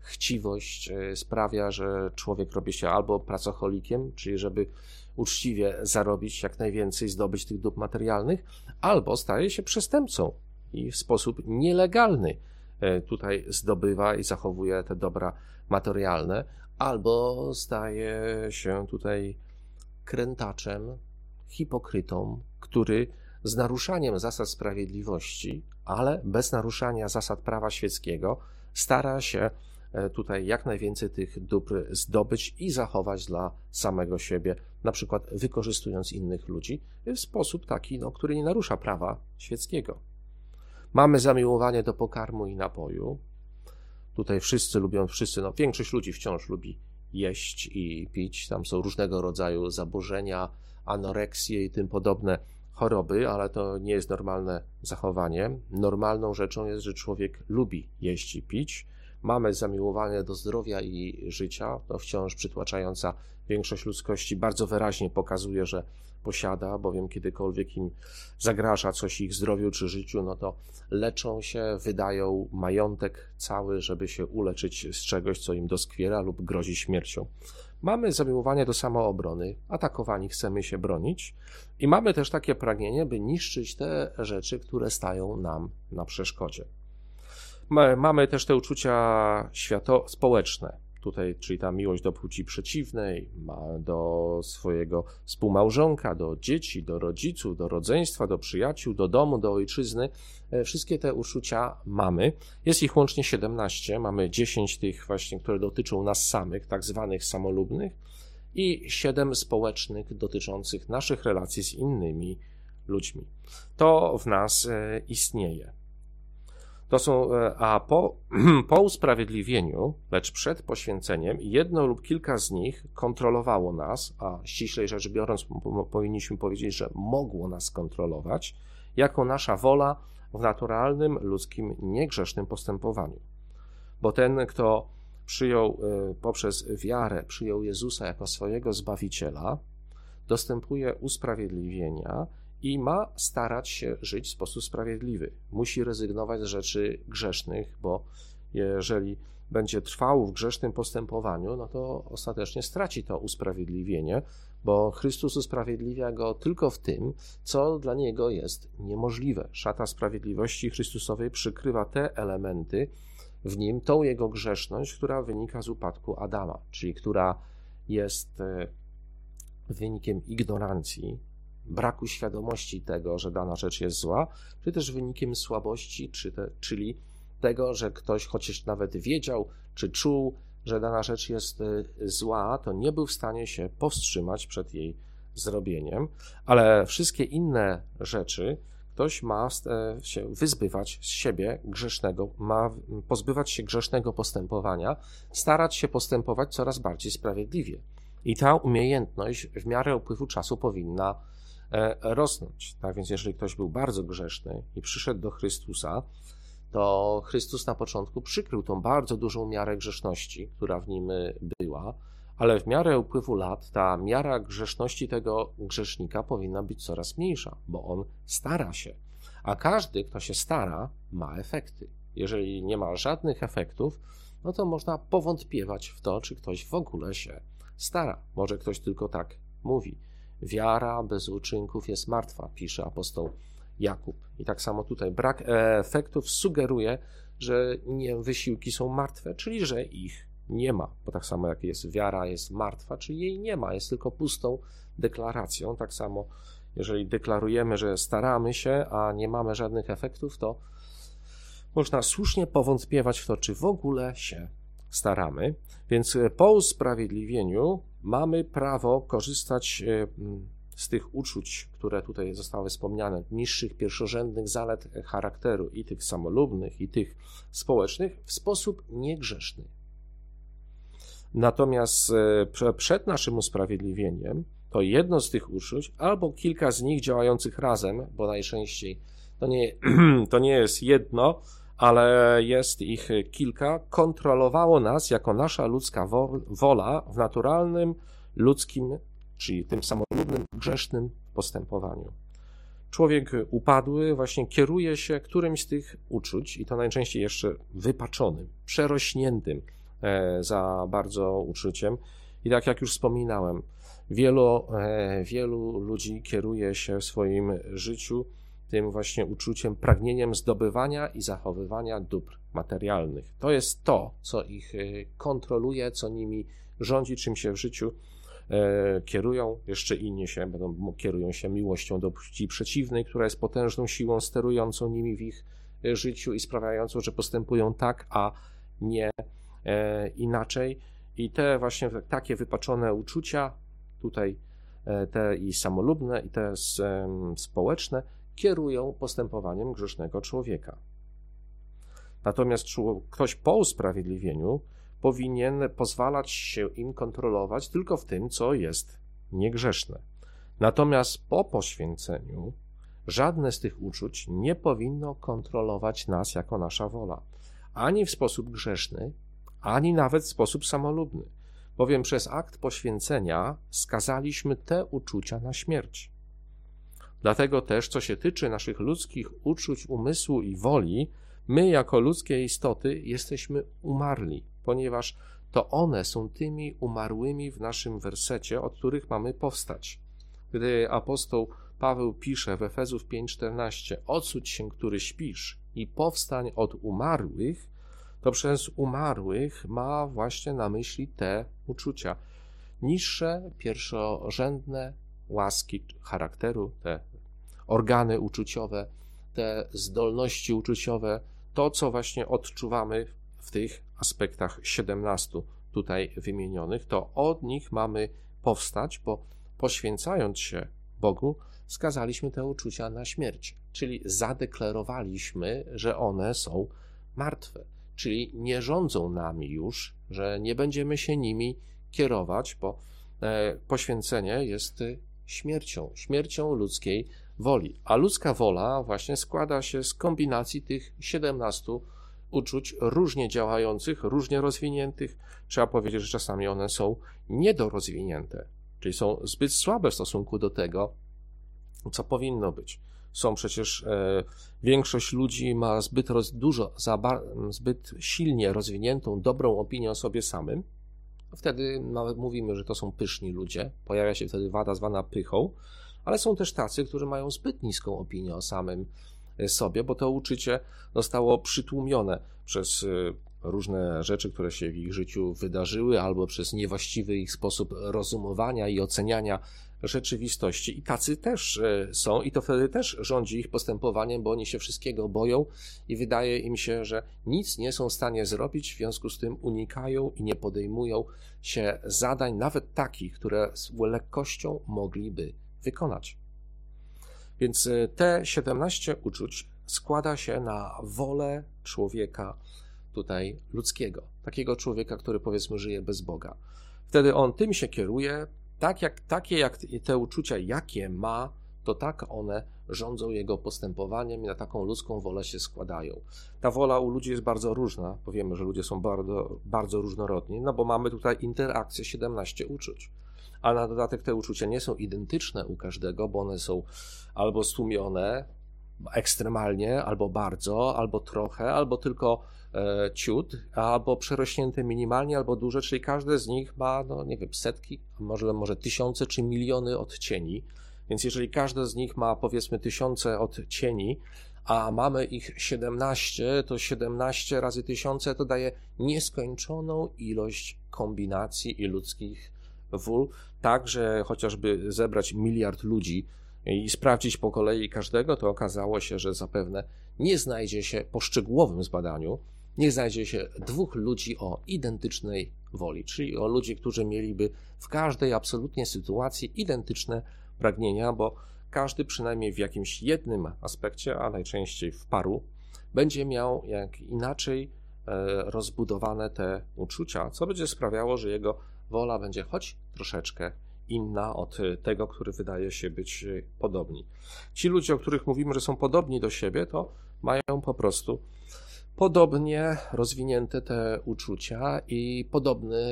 chciwość sprawia, że człowiek robi się albo pracocholikiem, czyli żeby uczciwie zarobić jak najwięcej, zdobyć tych dóbr materialnych, albo staje się przestępcą i w sposób nielegalny tutaj zdobywa i zachowuje te dobra materialne, albo staje się tutaj krętaczem, hipokrytą, który z naruszaniem zasad sprawiedliwości, ale bez naruszania zasad prawa świeckiego, stara się tutaj jak najwięcej tych dóbr zdobyć i zachować dla samego siebie, na przykład wykorzystując innych ludzi w sposób taki, który nie narusza prawa świeckiego. Mamy zamiłowanie do pokarmu i napoju. Tutaj większość ludzi wciąż lubi jeść i pić. Tam są różnego rodzaju zaburzenia, anoreksje i tym podobne choroby, ale to nie jest normalne zachowanie. Normalną rzeczą jest, że człowiek lubi jeść i pić. Mamy zamiłowanie do zdrowia i życia. To wciąż przytłaczająca większość ludzkości bardzo wyraźnie pokazuje, że posiada, bowiem kiedykolwiek im zagraża coś ich zdrowiu czy życiu, no to leczą się, wydają majątek cały, żeby się uleczyć z czegoś, co im doskwiera lub grozi śmiercią. Mamy zamiłowanie do samoobrony, atakowani chcemy się bronić i mamy też takie pragnienie, by niszczyć te rzeczy, które stają nam na przeszkodzie. Mamy też te uczucia społeczne, tutaj, czyli ta miłość do płci przeciwnej, do swojego współmałżonka, do dzieci, do rodziców, do rodzeństwa, do przyjaciół, do domu, do ojczyzny. Wszystkie te uczucia mamy. Jest ich łącznie 17. Mamy 10 tych właśnie, które dotyczą nas samych, tak zwanych samolubnych, i 7 społecznych dotyczących naszych relacji z innymi ludźmi. To w nas istnieje. Po usprawiedliwieniu, lecz przed poświęceniem, jedno lub kilka z nich kontrolowało nas, a ściślej rzecz biorąc, powinniśmy powiedzieć, że mogło nas kontrolować, jako nasza wola w naturalnym, ludzkim, niegrzesznym postępowaniu. Bo ten, kto poprzez wiarę przyjął Jezusa jako swojego Zbawiciela, dostępuje usprawiedliwienia i ma starać się żyć w sposób sprawiedliwy. Musi rezygnować z rzeczy grzesznych, bo jeżeli będzie trwał w grzesznym postępowaniu, no to ostatecznie straci to usprawiedliwienie, bo Chrystus usprawiedliwia go tylko w tym, co dla niego jest niemożliwe. Szata sprawiedliwości Chrystusowej przykrywa te elementy w nim, tą jego grzeszność, która wynika z upadku Adama, czyli która jest wynikiem ignorancji, braku świadomości tego, że dana rzecz jest zła, czy też wynikiem słabości, czyli tego, że ktoś chociaż nawet wiedział, czy czuł, że dana rzecz jest zła, to nie był w stanie się powstrzymać przed jej zrobieniem, ale wszystkie inne rzeczy ktoś ma się wyzbywać z siebie grzesznego, ma pozbywać się grzesznego postępowania, starać się postępować coraz bardziej sprawiedliwie. I ta umiejętność w miarę upływu czasu powinna rosnąć. Tak więc jeżeli ktoś był bardzo grzeszny i przyszedł do Chrystusa, to Chrystus na początku przykrył tą bardzo dużą miarę grzeszności, która w nim była, ale w miarę upływu lat ta miara grzeszności tego grzesznika powinna być coraz mniejsza, bo on stara się. A każdy, kto się stara, ma efekty. Jeżeli nie ma żadnych efektów, no to można powątpiewać w to, czy ktoś w ogóle się stara. Może ktoś tylko tak mówi. Wiara bez uczynków jest martwa, pisze apostoł Jakub. I tak samo tutaj brak efektów sugeruje, że wysiłki są martwe, czyli że ich nie ma. Bo tak samo jak wiara jest martwa, czyli jej nie ma, jest tylko pustą deklaracją. Tak samo jeżeli deklarujemy, że staramy się, a nie mamy żadnych efektów, to można słusznie powątpiewać w to, czy w ogóle się staramy. Więc po usprawiedliwieniu mamy prawo korzystać z tych uczuć, które tutaj zostały wspomniane, niższych, pierwszorzędnych zalet charakteru i tych samolubnych, i tych społecznych w sposób niegrzeszny. Natomiast przed naszym usprawiedliwieniem to jedno z tych uczuć, albo kilka z nich działających razem, bo najczęściej to nie jest jedno, ale jest ich kilka, kontrolowało nas jako nasza ludzka wola w naturalnym, ludzkim, czyli tym samolubnym, grzesznym postępowaniu. Człowiek upadły właśnie kieruje się którymś z tych uczuć i to najczęściej jeszcze wypaczonym, przerośniętym za bardzo uczuciem. I tak jak już wspominałem, wielu ludzi kieruje się w swoim życiu tym właśnie uczuciem, pragnieniem zdobywania i zachowywania dóbr materialnych. To jest to, co ich kontroluje, co nimi rządzi, czym się w życiu kierują. Jeszcze inni kierują się miłością do płci przeciwnej, która jest potężną siłą sterującą nimi w ich życiu i sprawiającą, że postępują tak, a nie inaczej. I te właśnie takie wypaczone uczucia, tutaj te i samolubne, i te społeczne, kierują postępowaniem grzesznego człowieka. Natomiast ktoś po usprawiedliwieniu powinien pozwalać się im kontrolować tylko w tym, co jest niegrzeszne. Natomiast po poświęceniu żadne z tych uczuć nie powinno kontrolować nas jako nasza wola, ani w sposób grzeszny, ani nawet w sposób samolubny, bowiem przez akt poświęcenia skazaliśmy te uczucia na śmierć. Dlatego też, co się tyczy naszych ludzkich uczuć, umysłu i woli, my jako ludzkie istoty jesteśmy umarli, ponieważ to one są tymi umarłymi w naszym wersecie, od których mamy powstać. Gdy apostoł Paweł pisze w Efezów 5:14: "Ocudź się, który śpisz, i powstań od umarłych", to przez umarłych ma właśnie na myśli te uczucia. Niższe, pierwszorzędne łaski charakteru, te organy uczuciowe, te zdolności uczuciowe, to, co właśnie odczuwamy w tych aspektach 17 tutaj wymienionych, to od nich mamy powstać, bo poświęcając się Bogu, skazaliśmy te uczucia na śmierć, czyli zadeklarowaliśmy, że one są martwe, czyli nie rządzą nami już, że nie będziemy się nimi kierować, bo poświęcenie jest śmiercią ludzkiej woli. A ludzka wola właśnie składa się z kombinacji tych 17 uczuć różnie działających, różnie rozwiniętych. Trzeba powiedzieć, że czasami one są niedorozwinięte, czyli są zbyt słabe w stosunku do tego, co powinno być. Są przecież, większość ludzi ma zbyt silnie rozwiniętą, dobrą opinię o sobie samym. Wtedy nawet mówimy, że to są pyszni ludzie. Pojawia się wtedy wada zwana pychą, ale są też tacy, którzy mają zbyt niską opinię o samym sobie, bo to uczucie zostało przytłumione przez różne rzeczy, które się w ich życiu wydarzyły, albo przez niewłaściwy ich sposób rozumowania i oceniania rzeczywistości. I tacy też są, i to wtedy też rządzi ich postępowaniem, bo oni się wszystkiego boją i wydaje im się, że nic nie są w stanie zrobić, w związku z tym unikają i nie podejmują się zadań, nawet takich, które z lekkością mogliby wykonać. Więc te 17 uczuć składa się na wolę człowieka tutaj ludzkiego, takiego człowieka, który powiedzmy żyje bez Boga. Wtedy on tym się kieruje, takie jak te uczucia, jakie ma, to tak one rządzą jego postępowaniem i na taką ludzką wolę się składają. Ta wola u ludzi jest bardzo różna, bo wiemy, że ludzie są bardzo, bardzo różnorodni, no bo mamy tutaj interakcję 17 uczuć. A na dodatek te uczucia nie są identyczne u każdego, bo one są albo stłumione ekstremalnie, albo bardzo, albo trochę, albo tylko ciut, albo przerośnięte minimalnie, albo duże, czyli każde z nich ma, no nie wiem, setki, może tysiące czy miliony odcieni. Więc jeżeli każde z nich ma powiedzmy 1000 odcieni, a mamy ich 17, to 17 razy 1000 to daje nieskończoną ilość kombinacji i ludzkich wól, tak, że chociażby zebrać 1 miliard ludzi i sprawdzić po kolei każdego, to okazało się, że zapewne nie znajdzie się po szczegółowym zbadaniu, nie znajdzie się 2 ludzi o identycznej woli, czyli o ludzi, którzy mieliby w każdej absolutnie sytuacji identyczne pragnienia, bo każdy przynajmniej w jakimś jednym aspekcie, a najczęściej w paru, będzie miał jak inaczej rozbudowane te uczucia, co będzie sprawiało, że jego wola będzie choć troszeczkę inna od tego, który wydaje się być podobni. Ci ludzie, o których mówimy, że są podobni do siebie, to mają po prostu podobnie rozwinięte te uczucia i podobny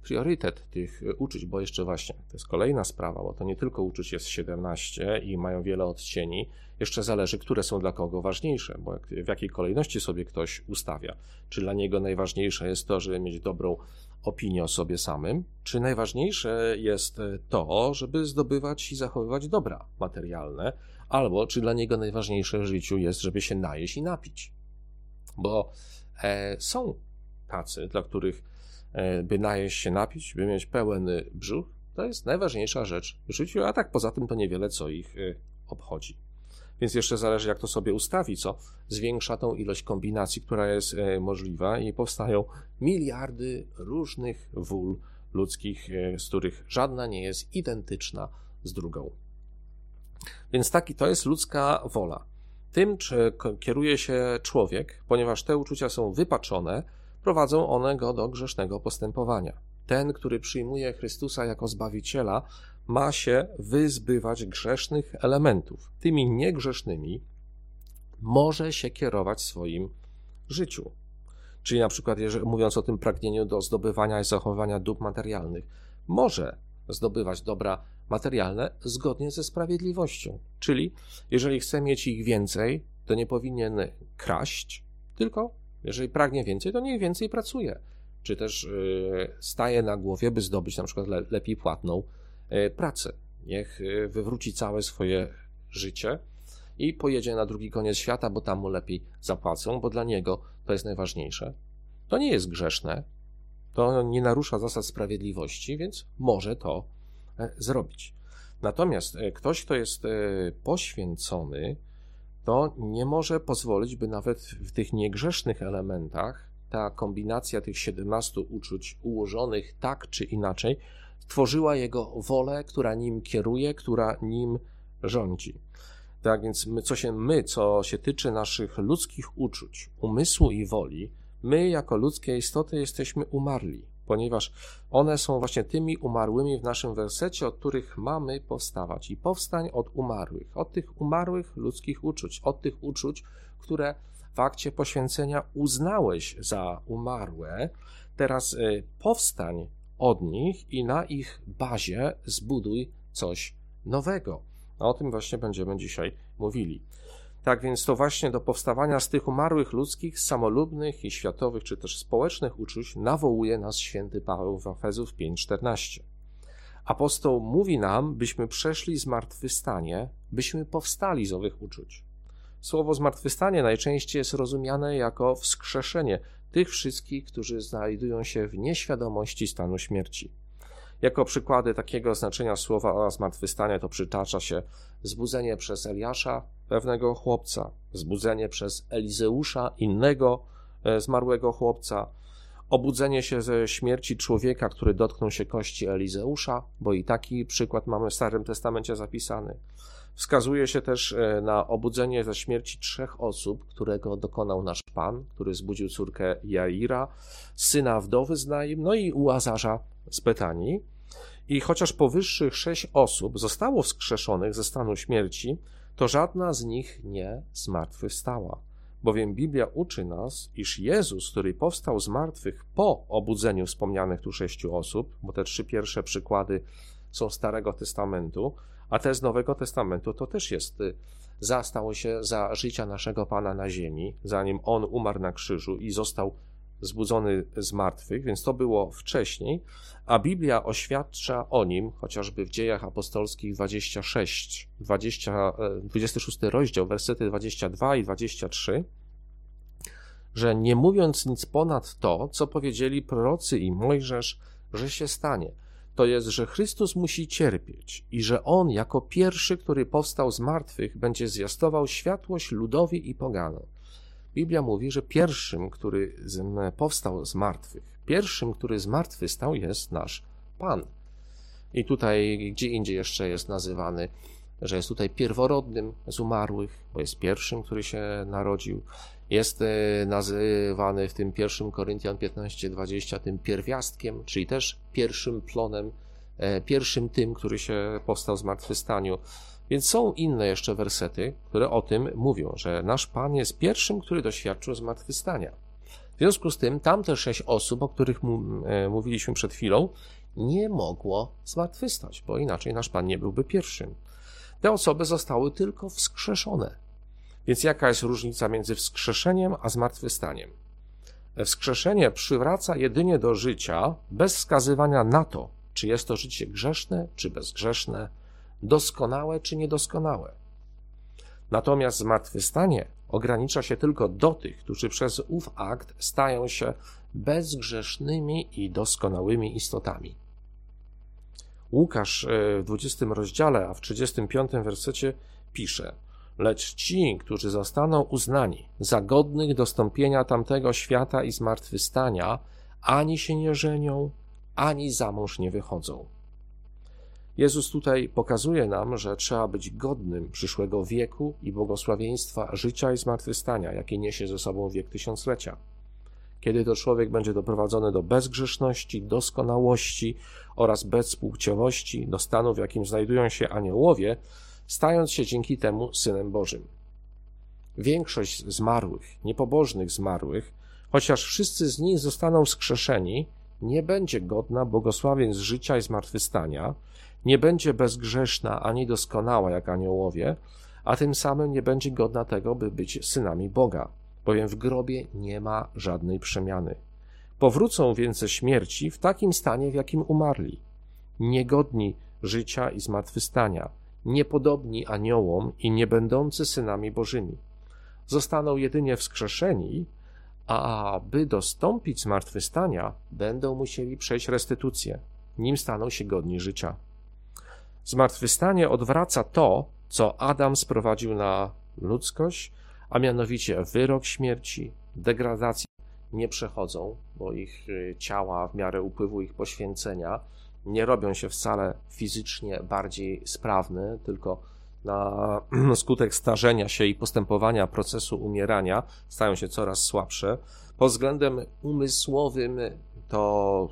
priorytet tych uczuć, bo jeszcze właśnie, to jest kolejna sprawa, bo to nie tylko uczuć jest 17 i mają wiele odcieni, jeszcze zależy, które są dla kogo ważniejsze, bo w jakiej kolejności sobie ktoś ustawia. Czy dla niego najważniejsze jest to, żeby mieć dobrą opinię o sobie samym, czy najważniejsze jest to, żeby zdobywać i zachowywać dobra materialne, albo czy dla niego najważniejsze w życiu jest, żeby się najeść i napić. Bo są tacy, dla których by najeść się, napić, by mieć pełen brzuch, to jest najważniejsza rzecz w życiu, a tak poza tym to niewiele co ich obchodzi. Więc jeszcze zależy, jak to sobie ustawi, co zwiększa tą ilość kombinacji, która jest możliwa i powstają miliardy różnych wól ludzkich, z których żadna nie jest identyczna z drugą. Więc to jest ludzka wola. Tym, czy kieruje się człowiek, ponieważ te uczucia są wypaczone, prowadzą one go do grzesznego postępowania. Ten, który przyjmuje Chrystusa jako Zbawiciela, ma się wyzbywać grzesznych elementów. Tymi niegrzesznymi może się kierować w swoim życiu. Czyli na przykład, mówiąc o tym pragnieniu do zdobywania i zachowywania dóbr materialnych, może zdobywać dobra materialne zgodnie ze sprawiedliwością. Czyli jeżeli chce mieć ich więcej, to nie powinien kraść, tylko jeżeli pragnie więcej, to niech więcej pracuje. Czy też staje na głowie, by zdobyć na przykład lepiej płatną pracę. Niech wywróci całe swoje życie i pojedzie na drugi koniec świata, bo tam mu lepiej zapłacą, bo dla niego to jest najważniejsze. To nie jest grzeszne, to nie narusza zasad sprawiedliwości, więc może to zrobić. Natomiast ktoś, kto jest poświęcony, to nie może pozwolić, by nawet w tych niegrzesznych elementach ta kombinacja tych 17 uczuć ułożonych tak czy inaczej tworzyła jego wolę, która nim kieruje, która nim rządzi. Tak więc co się tyczy naszych ludzkich uczuć, umysłu i woli, my jako ludzkie istoty jesteśmy umarli, ponieważ one są właśnie tymi umarłymi w naszym wersecie, od których mamy powstawać. I powstań od umarłych, od tych umarłych ludzkich uczuć, od tych uczuć, które w akcie poświęcenia uznałeś za umarłe. Teraz powstań od nich i na ich bazie zbuduj coś nowego. A o tym właśnie będziemy dzisiaj mówili. Tak więc to właśnie do powstawania z tych umarłych ludzkich, samolubnych i światowych, czy też społecznych uczuć nawołuje nas święty Paweł w Efezów 5:14. Apostoł mówi nam, byśmy przeszli zmartwychwstanie, byśmy powstali z owych uczuć. Słowo zmartwychwstanie najczęściej jest rozumiane jako wskrzeszenie tych wszystkich, którzy znajdują się w nieświadomości stanu śmierci. Jako przykłady takiego znaczenia słowa zmartwychwstanie to przytacza się zbudzenie przez Eliasza pewnego chłopca, zbudzenie przez Elizeusza innego zmarłego chłopca, obudzenie się ze śmierci człowieka, który dotknął się kości Elizeusza, bo i taki przykład mamy w Starym Testamencie zapisany. Wskazuje się też na obudzenie ze śmierci 3 osób, którego dokonał nasz Pan, który zbudził córkę Jaira, syna wdowy z Naim, no i Łazarza z Betanii. I chociaż powyższych 6 osób zostało wskrzeszonych ze stanu śmierci, to żadna z nich nie zmartwychwstała. Bowiem Biblia uczy nas, iż Jezus, który powstał z martwych po obudzeniu wspomnianych tu 6 osób, bo te 3 pierwsze przykłady są Starego Testamentu, a te z Nowego Testamentu to też stało się za życia naszego Pana na ziemi, zanim On umarł na krzyżu i został zbudzony z martwych, więc to było wcześniej, a Biblia oświadcza o Nim, chociażby w Dziejach Apostolskich 26 rozdział, wersety 22 i 23, że nie mówiąc nic ponad to, co powiedzieli prorocy i Mojżesz, że się stanie, to jest, że Chrystus musi cierpieć i że On jako pierwszy, który powstał z martwych, będzie zwiastował światłość ludowi i poganom. Biblia mówi, że pierwszym, który powstał z martwych, pierwszym, który zmartwychwstał, jest nasz Pan. I tutaj, gdzie indziej jeszcze jest nazywany, że jest tutaj pierworodnym z umarłych, bo jest pierwszym, który się narodził. Jest nazywany w tym 1 Koryntian 15:20 tym pierwiastkiem, czyli też pierwszym plonem, pierwszym tym, który się powstał w zmartwychwstaniu. Więc są inne jeszcze wersety, które o tym mówią, że nasz Pan jest pierwszym, który doświadczył zmartwychwstania. W związku z tym tamte 6 osób, o których mówiliśmy przed chwilą, nie mogło zmartwychwstać, bo inaczej nasz Pan nie byłby pierwszym. Te osoby zostały tylko wskrzeszone. Więc jaka jest różnica między wskrzeszeniem a zmartwychwstaniem? Wskrzeszenie przywraca jedynie do życia bez wskazywania na to, czy jest to życie grzeszne, czy bezgrzeszne, doskonałe, czy niedoskonałe. Natomiast zmartwychwstanie ogranicza się tylko do tych, którzy przez ów akt stają się bezgrzesznymi i doskonałymi istotami. Łukasz w 20 rozdziale, a w 35 wersecie pisze: lecz ci, którzy zostaną uznani za godnych dostąpienia tamtego świata i zmartwychwstania, ani się nie żenią, ani za mąż nie wychodzą. Jezus tutaj pokazuje nam, że trzeba być godnym przyszłego wieku i błogosławieństwa życia i zmartwychwstania, jakie niesie ze sobą wiek tysiąclecia. Kiedy to człowiek będzie doprowadzony do bezgrzeszności, doskonałości oraz bezpłciowości, do stanu, w jakim znajdują się aniołowie, stając się dzięki temu Synem Bożym. Większość zmarłych, niepobożnych zmarłych, chociaż wszyscy z nich zostaną wskrzeszeni, nie będzie godna błogosławieństw życia i zmartwychwstania, nie będzie bezgrzeszna ani doskonała jak aniołowie, a tym samym nie będzie godna tego, by być synami Boga, bowiem w grobie nie ma żadnej przemiany. Powrócą więc ze śmierci w takim stanie, w jakim umarli, niegodni życia i zmartwychwstania, niepodobni aniołom i nie będący synami Bożymi. Zostaną jedynie wskrzeszeni, a aby dostąpić zmartwychwstania, będą musieli przejść restytucję, nim staną się godni życia. Zmartwychwstanie odwraca to, co Adam sprowadził na ludzkość, a mianowicie wyrok śmierci, degradacji nie przechodzą, bo ich ciała w miarę upływu ich poświęcenia nie robią się wcale fizycznie bardziej sprawne, tylko na skutek starzenia się i postępowania procesu umierania stają się coraz słabsze. Pod względem umysłowym to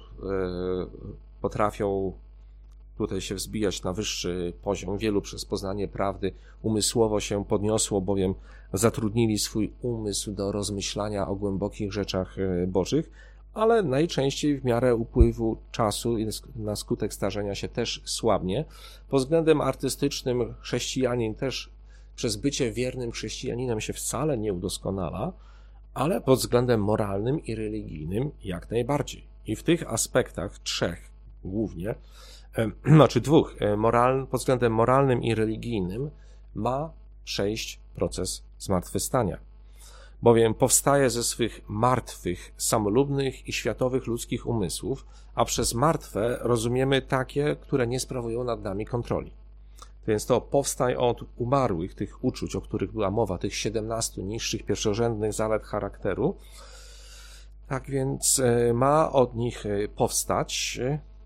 potrafią tutaj się wzbijać na wyższy poziom. Wielu przez poznanie prawdy umysłowo się podniosło, bowiem zatrudnili swój umysł do rozmyślania o głębokich rzeczach bożych, ale najczęściej w miarę upływu czasu i na skutek starzenia się też słabnie. Pod względem artystycznym chrześcijanin też przez bycie wiernym chrześcijaninem się wcale nie udoskonala, ale pod względem moralnym i religijnym jak najbardziej. I w tych aspektach trzech głównie, dwóch, pod względem moralnym i religijnym ma przejść proces zmartwychwstania. Bowiem powstaje ze swych martwych, samolubnych i światowych ludzkich umysłów, a przez martwe rozumiemy takie, które nie sprawują nad nami kontroli. Więc to powstaje od umarłych, tych uczuć, o których była mowa, tych 17 niższych, pierwszorzędnych zalet charakteru. Tak więc ma od nich powstać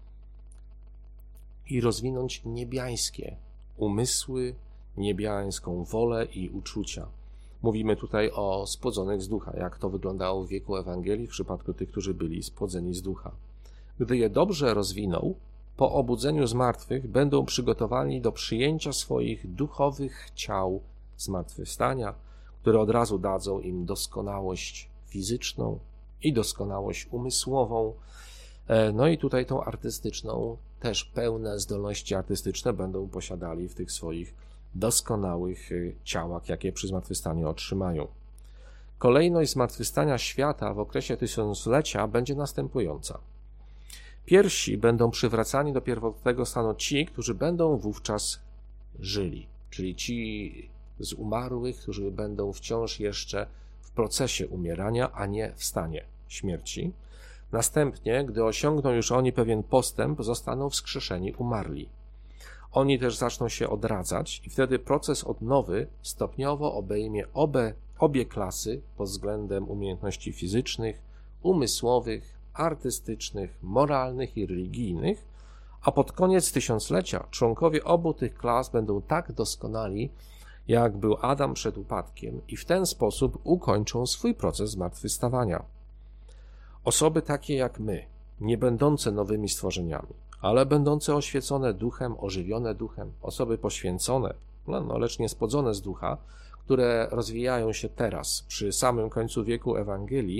i rozwinąć niebiańskie umysły, niebiańską wolę i uczucia. Mówimy tutaj o spłodzonych z ducha, jak to wyglądało w wieku Ewangelii w przypadku tych, którzy byli spłodzeni z ducha. Gdy je dobrze rozwiną, po obudzeniu z martwych będą przygotowani do przyjęcia swoich duchowych ciał zmartwychwstania, które od razu dadzą im doskonałość fizyczną i doskonałość umysłową. No i tutaj tą artystyczną, też pełne zdolności artystyczne będą posiadali w tych swoich doskonałych ciałach, jakie przy zmartwychwstaniu otrzymają. Kolejność zmartwychwstania świata w okresie tysiąclecia będzie następująca. Pierwsi będą przywracani do pierwotnego stanu ci, którzy będą wówczas żyli, czyli ci z umarłych, którzy będą wciąż jeszcze w procesie umierania, a nie w stanie śmierci. Następnie, gdy osiągną już oni pewien postęp, zostaną wskrzeszeni umarli. Oni też zaczną się odradzać i wtedy proces odnowy stopniowo obejmie obie klasy pod względem umiejętności fizycznych, umysłowych, artystycznych, moralnych i religijnych, a pod koniec tysiąclecia członkowie obu tych klas będą tak doskonali, jak był Adam przed upadkiem i w ten sposób ukończą swój proces zmartwychwstawania. Osoby takie jak my, nie będące nowymi stworzeniami, ale będące oświecone duchem, ożywione duchem, osoby poświęcone, lecz niespłodzone z ducha, które rozwijają się teraz, przy samym końcu wieku Ewangelii,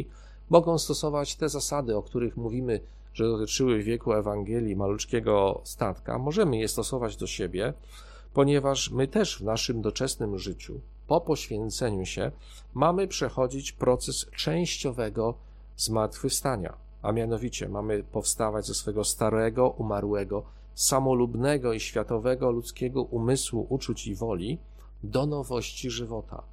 mogą stosować te zasady, o których mówimy, że dotyczyły w wieku Ewangelii maluczkiego statka. Możemy je stosować do siebie, ponieważ my też w naszym doczesnym życiu, po poświęceniu się, mamy przechodzić proces częściowego zmartwychwstania, a mianowicie mamy powstawać ze swego starego, umarłego, samolubnego i światowego ludzkiego umysłu, uczuć i woli do nowości żywota,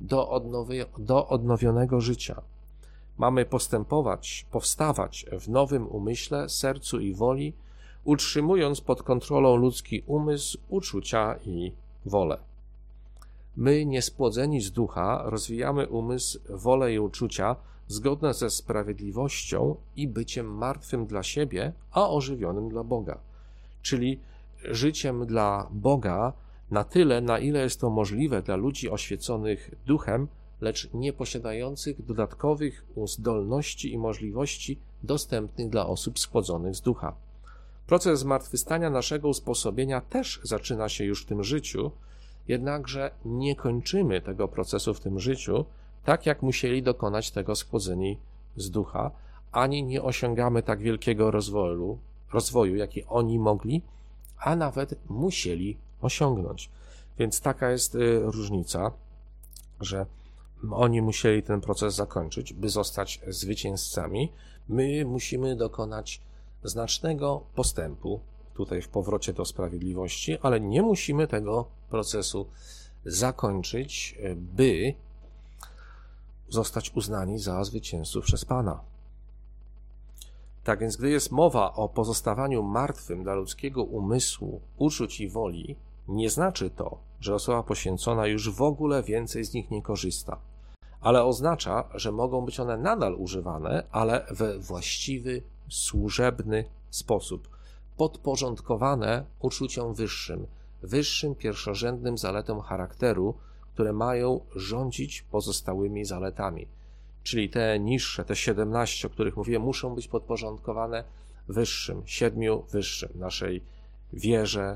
do odnowionego życia. Mamy powstawać w nowym umyśle, sercu i woli, utrzymując pod kontrolą ludzki umysł, uczucia i wolę. My, niespłodzeni z ducha, rozwijamy umysł, wolę i uczucia zgodne ze sprawiedliwością i byciem martwym dla siebie, a ożywionym dla Boga. Czyli życiem dla Boga na tyle, na ile jest to możliwe dla ludzi oświeconych duchem, lecz nie posiadających dodatkowych zdolności i możliwości dostępnych dla osób spłodzonych z ducha. Proces zmartwychwstania naszego usposobienia też zaczyna się już w tym życiu, jednakże nie kończymy tego procesu w tym życiu, tak jak musieli dokonać tego spłodzeni z ducha, ani nie osiągamy tak wielkiego rozwoju, jaki oni mogli, a nawet musieli osiągnąć. Więc taka jest różnica, że oni musieli ten proces zakończyć, by zostać zwycięzcami. My musimy dokonać znacznego postępu tutaj w powrocie do sprawiedliwości, ale nie musimy tego procesu zakończyć, by zostać uznani za zwycięzców przez Pana. Tak więc, gdy jest mowa o pozostawaniu martwym dla ludzkiego umysłu, uczuć i woli, nie znaczy to, że osoba poświęcona już w ogóle więcej z nich nie korzysta, ale oznacza, że mogą być one nadal używane, ale we właściwy, służebny sposób, podporządkowane uczuciom wyższym pierwszorzędnym zaletom charakteru, które mają rządzić pozostałymi zaletami. Czyli te niższe, te 17, o których mówiłem, muszą być podporządkowane wyższym, 7 wyższym, naszej wierze,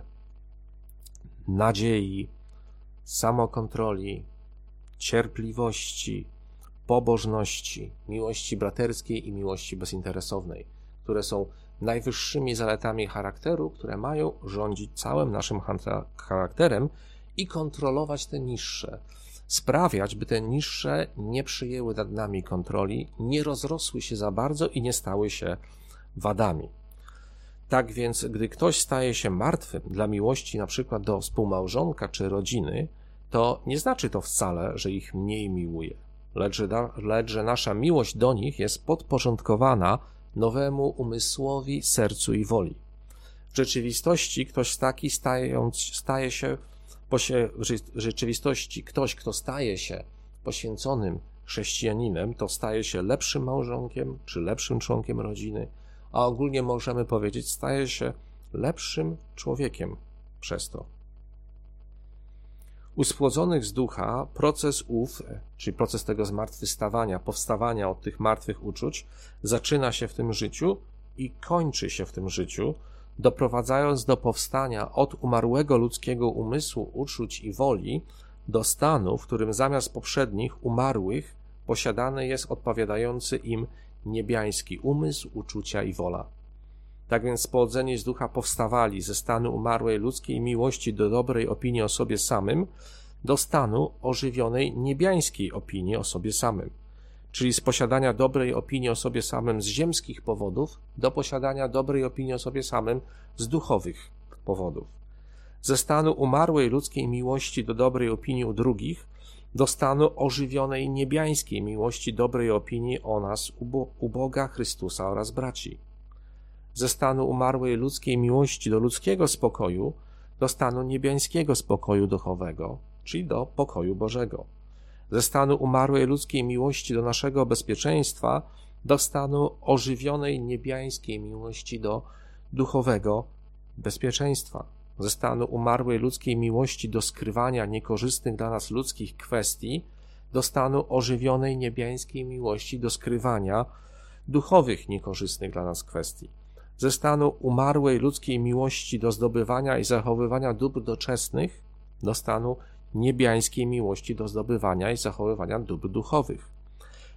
nadziei, samokontroli, cierpliwości, pobożności, miłości braterskiej i miłości bezinteresownej, które są najwyższymi zaletami charakteru, które mają rządzić całym naszym charakterem i kontrolować te niższe, sprawiać, by te niższe nie przyjęły nad nami kontroli, nie rozrosły się za bardzo i nie stały się wadami. Tak więc, gdy ktoś staje się martwym dla miłości na przykład do współmałżonka czy rodziny, to nie znaczy to wcale, że ich mniej miłuje, lecz że nasza miłość do nich jest podporządkowana nowemu umysłowi, sercu i woli. W rzeczywistości ktoś taki kto staje się poświęconym chrześcijaninem, to staje się lepszym małżonkiem czy lepszym członkiem rodziny, a ogólnie możemy powiedzieć, staje się lepszym człowiekiem przez to. U spłodzonych z ducha proces czyli proces tego zmartwychwstawania, powstawania od tych martwych uczuć, zaczyna się w tym życiu i kończy się w tym życiu, doprowadzając do powstania od umarłego ludzkiego umysłu, uczuć i woli do stanu, w którym zamiast poprzednich umarłych posiadany jest odpowiadający im niebiański umysł, uczucia i wola. Tak więc spłodzeni z ducha powstawali ze stanu umarłej ludzkiej miłości do dobrej opinii o sobie samym do stanu ożywionej niebiańskiej opinii o sobie samym, czyli z posiadania dobrej opinii o sobie samym z ziemskich powodów do posiadania dobrej opinii o sobie samym z duchowych powodów. Ze stanu umarłej ludzkiej miłości do dobrej opinii u drugich do stanu ożywionej niebiańskiej miłości dobrej opinii o nas u Boga, Chrystusa oraz braci. Ze stanu umarłej ludzkiej miłości do ludzkiego spokoju do stanu niebiańskiego spokoju duchowego, czyli do pokoju Bożego. Ze stanu umarłej ludzkiej miłości do naszego bezpieczeństwa do stanu ożywionej niebiańskiej miłości do duchowego bezpieczeństwa. Ze stanu umarłej ludzkiej miłości do skrywania niekorzystnych dla nas ludzkich kwestii do stanu ożywionej niebiańskiej miłości do skrywania duchowych niekorzystnych dla nas kwestii. Ze stanu umarłej ludzkiej miłości do zdobywania i zachowywania dóbr doczesnych do stanu niebiańskiej miłości do zdobywania i zachowywania dóbr duchowych.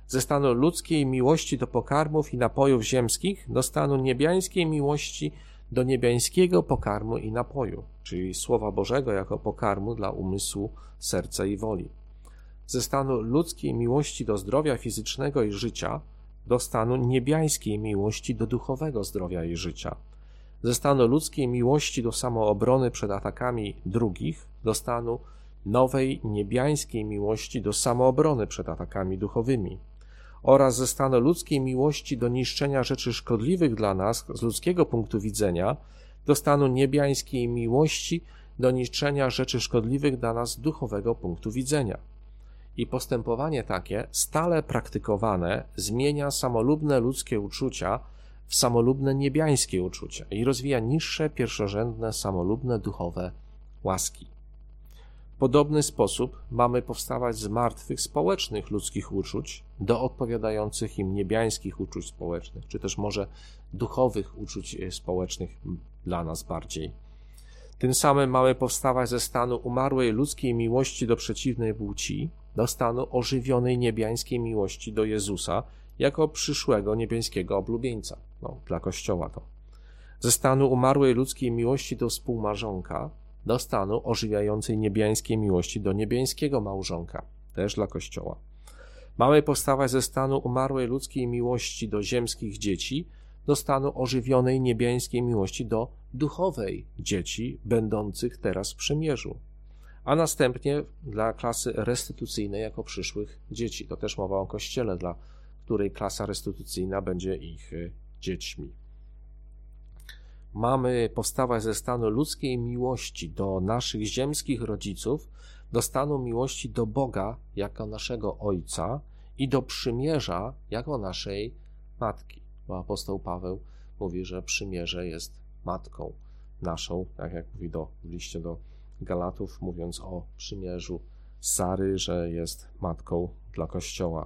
Ze stanu ludzkiej miłości do pokarmów i napojów ziemskich do stanu niebiańskiej miłości do niebiańskiego pokarmu i napoju, czyli Słowa Bożego jako pokarmu dla umysłu, serca i woli. Ze stanu ludzkiej miłości do zdrowia fizycznego i życia do stanu niebiańskiej miłości do duchowego zdrowia i życia. Ze stanu ludzkiej miłości do samoobrony przed atakami drugich do stanu nowej niebiańskiej miłości do samoobrony przed atakami duchowymi. Oraz ze stanu ludzkiej miłości do niszczenia rzeczy szkodliwych dla nas z ludzkiego punktu widzenia do stanu niebiańskiej miłości do niszczenia rzeczy szkodliwych dla nas z duchowego punktu widzenia. I postępowanie takie, stale praktykowane, zmienia samolubne ludzkie uczucia w samolubne niebiańskie uczucia i rozwija niższe, pierwszorzędne, samolubne, duchowe łaski. W podobny sposób mamy powstawać z martwych, społecznych ludzkich uczuć do odpowiadających im niebiańskich uczuć społecznych, czy też może duchowych uczuć społecznych dla nas bardziej. Tym samym mamy powstawać ze stanu umarłej ludzkiej miłości do przeciwnej płci do stanu ożywionej niebiańskiej miłości do Jezusa jako przyszłego niebiańskiego oblubieńca. Dla Kościoła to. Ze stanu umarłej ludzkiej miłości do współmałżonka do stanu ożywiającej niebiańskiej miłości do niebiańskiego małżonka, też dla Kościoła. Mamy powstawać ze stanu umarłej ludzkiej miłości do ziemskich dzieci do stanu ożywionej niebiańskiej miłości do duchowej dzieci, będących teraz w przymierzu, a następnie dla klasy restytucyjnej jako przyszłych dzieci. To też mowa o Kościele, dla której klasa restytucyjna będzie ich dziećmi. Mamy powstawać ze stanu ludzkiej miłości do naszych ziemskich rodziców, do stanu miłości do Boga jako naszego Ojca i do przymierza jako naszej Matki. Bo apostoł Paweł mówi, że przymierze jest matką naszą, tak jak mówi w liście do Galatów, mówiąc o przymierzu Sary, że jest matką dla Kościoła.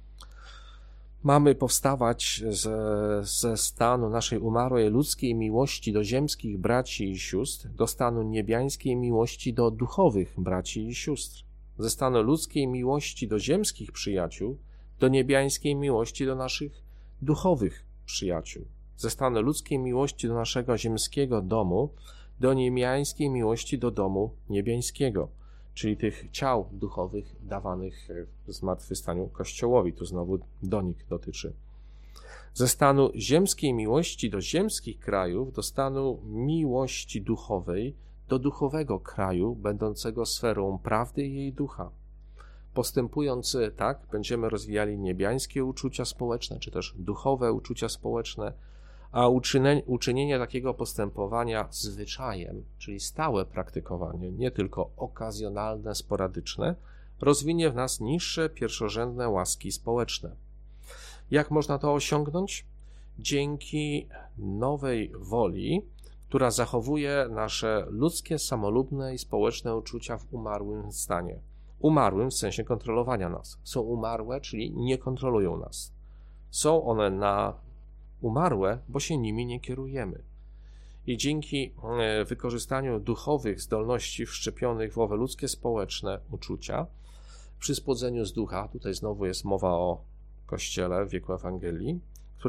Mamy powstawać ze stanu naszej umarłej ludzkiej miłości do ziemskich braci i sióstr do stanu niebiańskiej miłości do duchowych braci i sióstr. Ze stanu ludzkiej miłości do ziemskich przyjaciół do niebiańskiej miłości do naszych duchowych przyjaciół. Ze stanu ludzkiej miłości do naszego ziemskiego domu do niebiańskiej miłości do domu niebiańskiego, czyli tych ciał duchowych dawanych w zmartwychwstaniu Kościołowi. Tu znowu do nich dotyczy. Ze stanu ziemskiej miłości do ziemskich krajów do stanu miłości duchowej do duchowego kraju, będącego sferą prawdy i jej ducha. Postępując tak, będziemy rozwijali niebiańskie uczucia społeczne, czy też duchowe uczucia społeczne, a uczynienie takiego postępowania zwyczajem, czyli stałe praktykowanie, nie tylko okazjonalne, sporadyczne, rozwinie w nas niższe, pierwszorzędne łaski społeczne. Jak można to osiągnąć? Dzięki nowej woli, która zachowuje nasze ludzkie, samolubne i społeczne uczucia w umarłym stanie. Umarłym w sensie kontrolowania nas. Są umarłe, czyli nie kontrolują nas. Są one umarłe, bo się nimi nie kierujemy. I dzięki wykorzystaniu duchowych zdolności wszczepionych w owe ludzkie społeczne uczucia, przy spłodzeniu z ducha, tutaj znowu jest mowa o Kościele w wieku Ewangelii,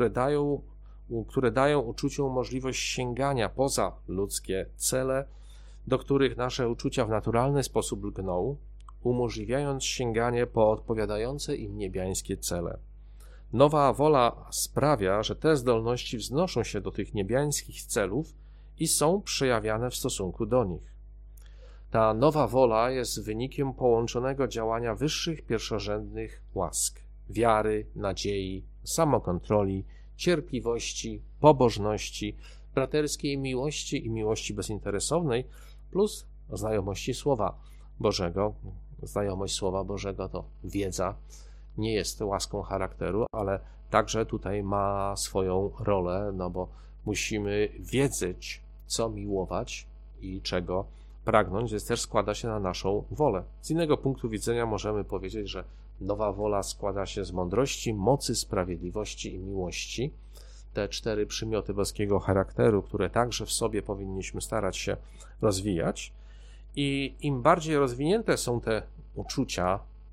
które dają uczuciom możliwość sięgania poza ludzkie cele, do których nasze uczucia w naturalny sposób lgną, umożliwiając sięganie po odpowiadające im niebiańskie cele. Nowa wola sprawia, że te zdolności wznoszą się do tych niebiańskich celów i są przejawiane w stosunku do nich. Ta nowa wola jest wynikiem połączonego działania wyższych pierwszorzędnych łask, wiary, nadziei, samokontroli, cierpliwości, pobożności, braterskiej miłości i miłości bezinteresownej, plus znajomości Słowa Bożego. Znajomość Słowa Bożego to wiedza, nie jest łaską charakteru, ale także tutaj ma swoją rolę, bo musimy wiedzieć, co miłować i czego pragnąć, więc też składa się na naszą wolę. Z innego punktu widzenia możemy powiedzieć, że nowa wola składa się z mądrości, mocy, sprawiedliwości i miłości. Te 4 przymioty boskiego charakteru, które także w sobie powinniśmy starać się rozwijać. I im bardziej rozwinięte są te uczucia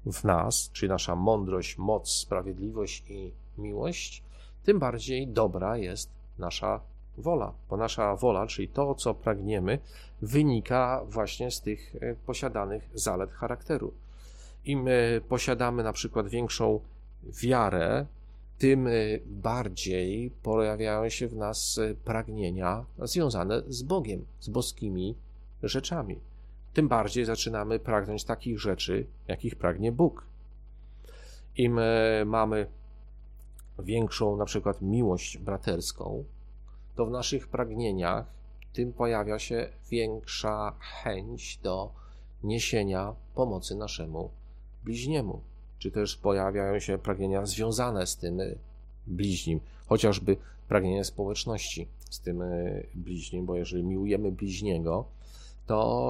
w nas, czyli nasza mądrość, moc, sprawiedliwość i miłość, tym bardziej dobra jest nasza wola. Bo nasza wola, czyli to, co pragniemy, wynika właśnie z tych posiadanych zalet charakteru. Im posiadamy na przykład większą wiarę, tym bardziej pojawiają się w nas pragnienia związane z Bogiem, z boskimi rzeczami. Tym bardziej zaczynamy pragnąć takich rzeczy, jakich pragnie Bóg. Im mamy większą na przykład miłość braterską, to w naszych pragnieniach tym pojawia się większa chęć do niesienia pomocy naszemu bliźniemu. Czy też pojawiają się pragnienia związane z tym bliźnim, chociażby pragnienie społeczności z tym bliźnim, bo jeżeli miłujemy bliźniego, to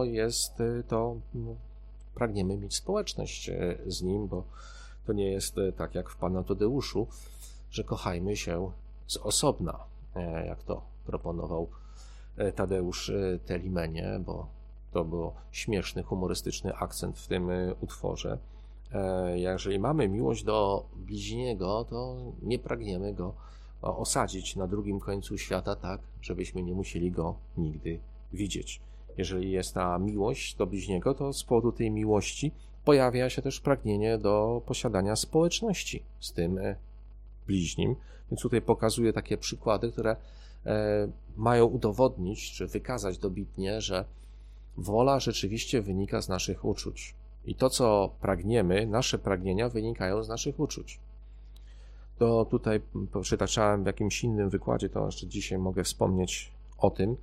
pragniemy mieć społeczność z nim, bo to nie jest tak jak w Panu Tadeuszu, że kochajmy się z osobna, jak to proponował Tadeusz Telimenie, bo to był śmieszny, humorystyczny akcent w tym utworze. Jeżeli mamy miłość do bliźniego, to nie pragniemy go osadzić na drugim końcu świata tak, żebyśmy nie musieli go nigdy widzieć. Jeżeli jest ta miłość do bliźniego, to z powodu tej miłości pojawia się też pragnienie do posiadania społeczności z tym bliźnim. Więc tutaj pokazuję takie przykłady, które mają udowodnić, czy wykazać dobitnie, że wola rzeczywiście wynika z naszych uczuć. I to, co pragniemy, nasze pragnienia wynikają z naszych uczuć. To tutaj przytaczałem w jakimś innym wykładzie, to jeszcze dzisiaj mogę wspomnieć o tym.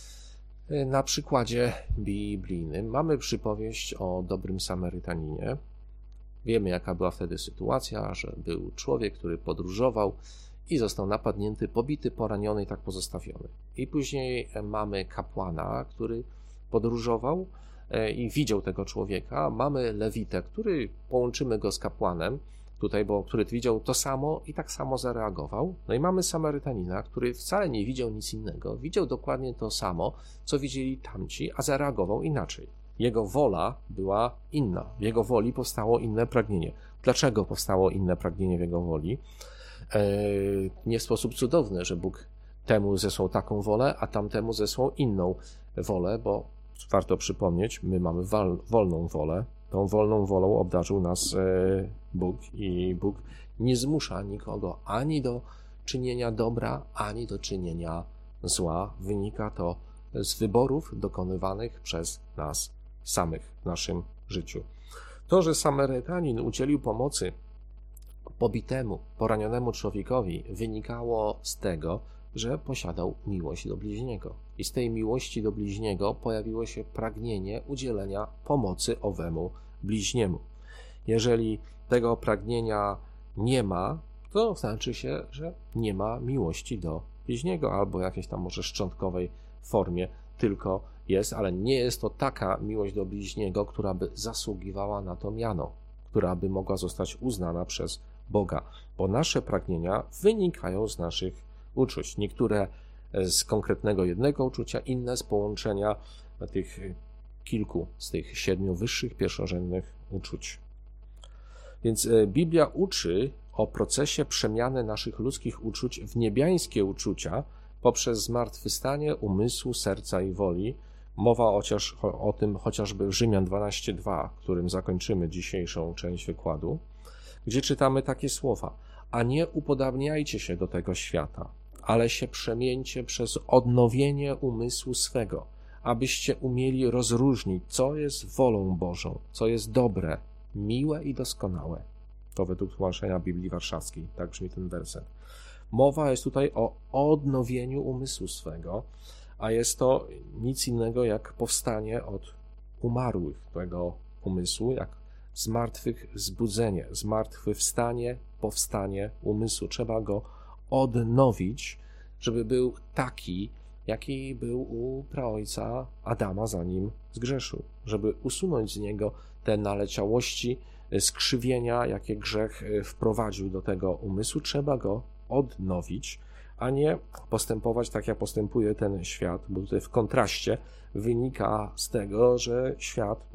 Na przykładzie biblijnym mamy przypowieść o dobrym Samarytaninie. Wiemy, jaka była wtedy sytuacja, że był człowiek, który podróżował i został napadnięty, pobity, poraniony i tak pozostawiony. I później mamy kapłana, który podróżował i widział tego człowieka. Mamy lewitę, który połączymy go z kapłanem, tutaj, bo który widział to samo i tak samo zareagował. No i mamy Samarytanina, który wcale nie widział nic innego. Widział dokładnie to samo, co widzieli tamci, a zareagował inaczej. Jego wola była inna. W jego woli powstało inne pragnienie. Dlaczego powstało inne pragnienie w jego woli? Nie w sposób cudowny, że Bóg temu zesłał taką wolę, a tamtemu zesłał inną wolę, bo warto przypomnieć, my mamy wolną wolę. Tą wolną wolą obdarzył nas Bóg i Bóg nie zmusza nikogo ani do czynienia dobra, ani do czynienia zła. Wynika to z wyborów dokonywanych przez nas samych w naszym życiu. To, że Samarytanin udzielił pomocy pobitemu, poranionemu człowiekowi, wynikało z tego, że posiadał miłość do bliźniego. I z tej miłości do bliźniego pojawiło się pragnienie udzielenia pomocy owemu bliźniemu. Jeżeli tego pragnienia nie ma, to znaczy się, że nie ma miłości do bliźniego, albo jakiejś tam może szczątkowej formie tylko jest, ale nie jest to taka miłość do bliźniego, która by zasługiwała na to miano, która by mogła zostać uznana przez Boga, bo nasze pragnienia wynikają z naszych uczuć. Niektóre z konkretnego jednego uczucia, inne z połączenia tych kilku z tych 7 wyższych, pierwszorzędnych uczuć. Więc Biblia uczy o procesie przemiany naszych ludzkich uczuć w niebiańskie uczucia poprzez zmartwychwstanie umysłu, serca i woli. Mowa o tym chociażby w Rzymian 12:2, którym zakończymy dzisiejszą część wykładu, gdzie czytamy takie słowa: a nie upodabniajcie się do tego świata, ale się przemieńcie przez odnowienie umysłu swego, abyście umieli rozróżnić, co jest wolą Bożą, co jest dobre, miłe i doskonałe. To według tłumaczenia Biblii Warszawskiej, tak brzmi ten werset. Mowa jest tutaj o odnowieniu umysłu swego, a jest to nic innego jak powstanie od umarłych tego umysłu, jak zmartwychwzbudzenie, zmartwychwstanie, powstanie umysłu. Trzeba go odnowić, żeby był taki, jaki był u praojca Adama, zanim zgrzeszył. Żeby usunąć z niego te naleciałości, skrzywienia, jakie grzech wprowadził do tego umysłu, trzeba go odnowić, a nie postępować tak, jak postępuje ten świat, bo tutaj w kontraście wynika z tego, że świat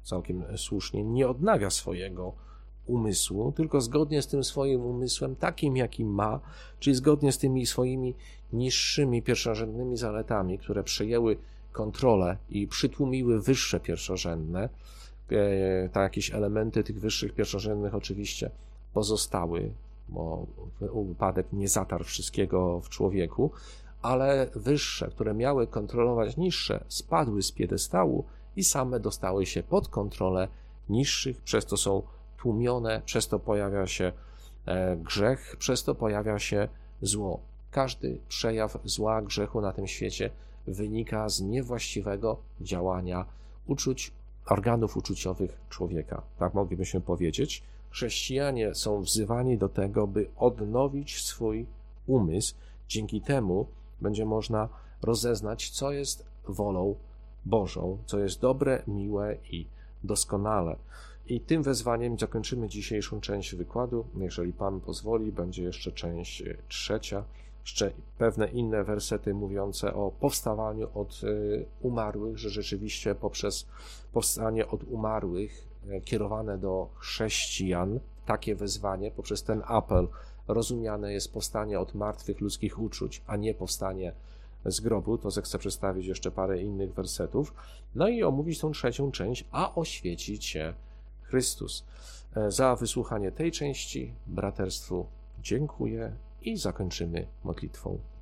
całkiem słusznie, nie odnawia swojego umysłu, tylko zgodnie z tym swoim umysłem, takim jakim ma, czyli zgodnie z tymi swoimi niższymi, pierwszorzędnymi zaletami, które przejęły kontrolę i przytłumiły wyższe pierwszorzędne, jakieś elementy tych wyższych pierwszorzędnych oczywiście pozostały, bo upadek nie zatarł wszystkiego w człowieku, ale wyższe, które miały kontrolować niższe, spadły z piedestału i same dostały się pod kontrolę niższych, przez to są tłumione, przez to pojawia się grzech, przez to pojawia się zło. Każdy przejaw zła, grzechu na tym świecie wynika z niewłaściwego działania uczuć, organów uczuciowych człowieka. Tak moglibyśmy powiedzieć. Chrześcijanie są wzywani do tego, by odnowić swój umysł. Dzięki temu będzie można rozeznać, co jest wolą Bożą, co jest dobre, miłe i doskonale. I tym wezwaniem zakończymy dzisiejszą część wykładu. Jeżeli Pan pozwoli, będzie jeszcze część trzecia, jeszcze pewne inne wersety mówiące o powstawaniu od umarłych, że rzeczywiście poprzez powstanie od umarłych kierowane do chrześcijan, takie wezwanie, poprzez ten apel rozumiane jest powstanie od martwych ludzkich uczuć, a nie powstanie z grobu. To zechcę przedstawić jeszcze parę innych wersetów. No i omówić tą trzecią część, a oświeci Cię Chrystus. Za wysłuchanie tej części braterstwu dziękuję i zakończymy modlitwą.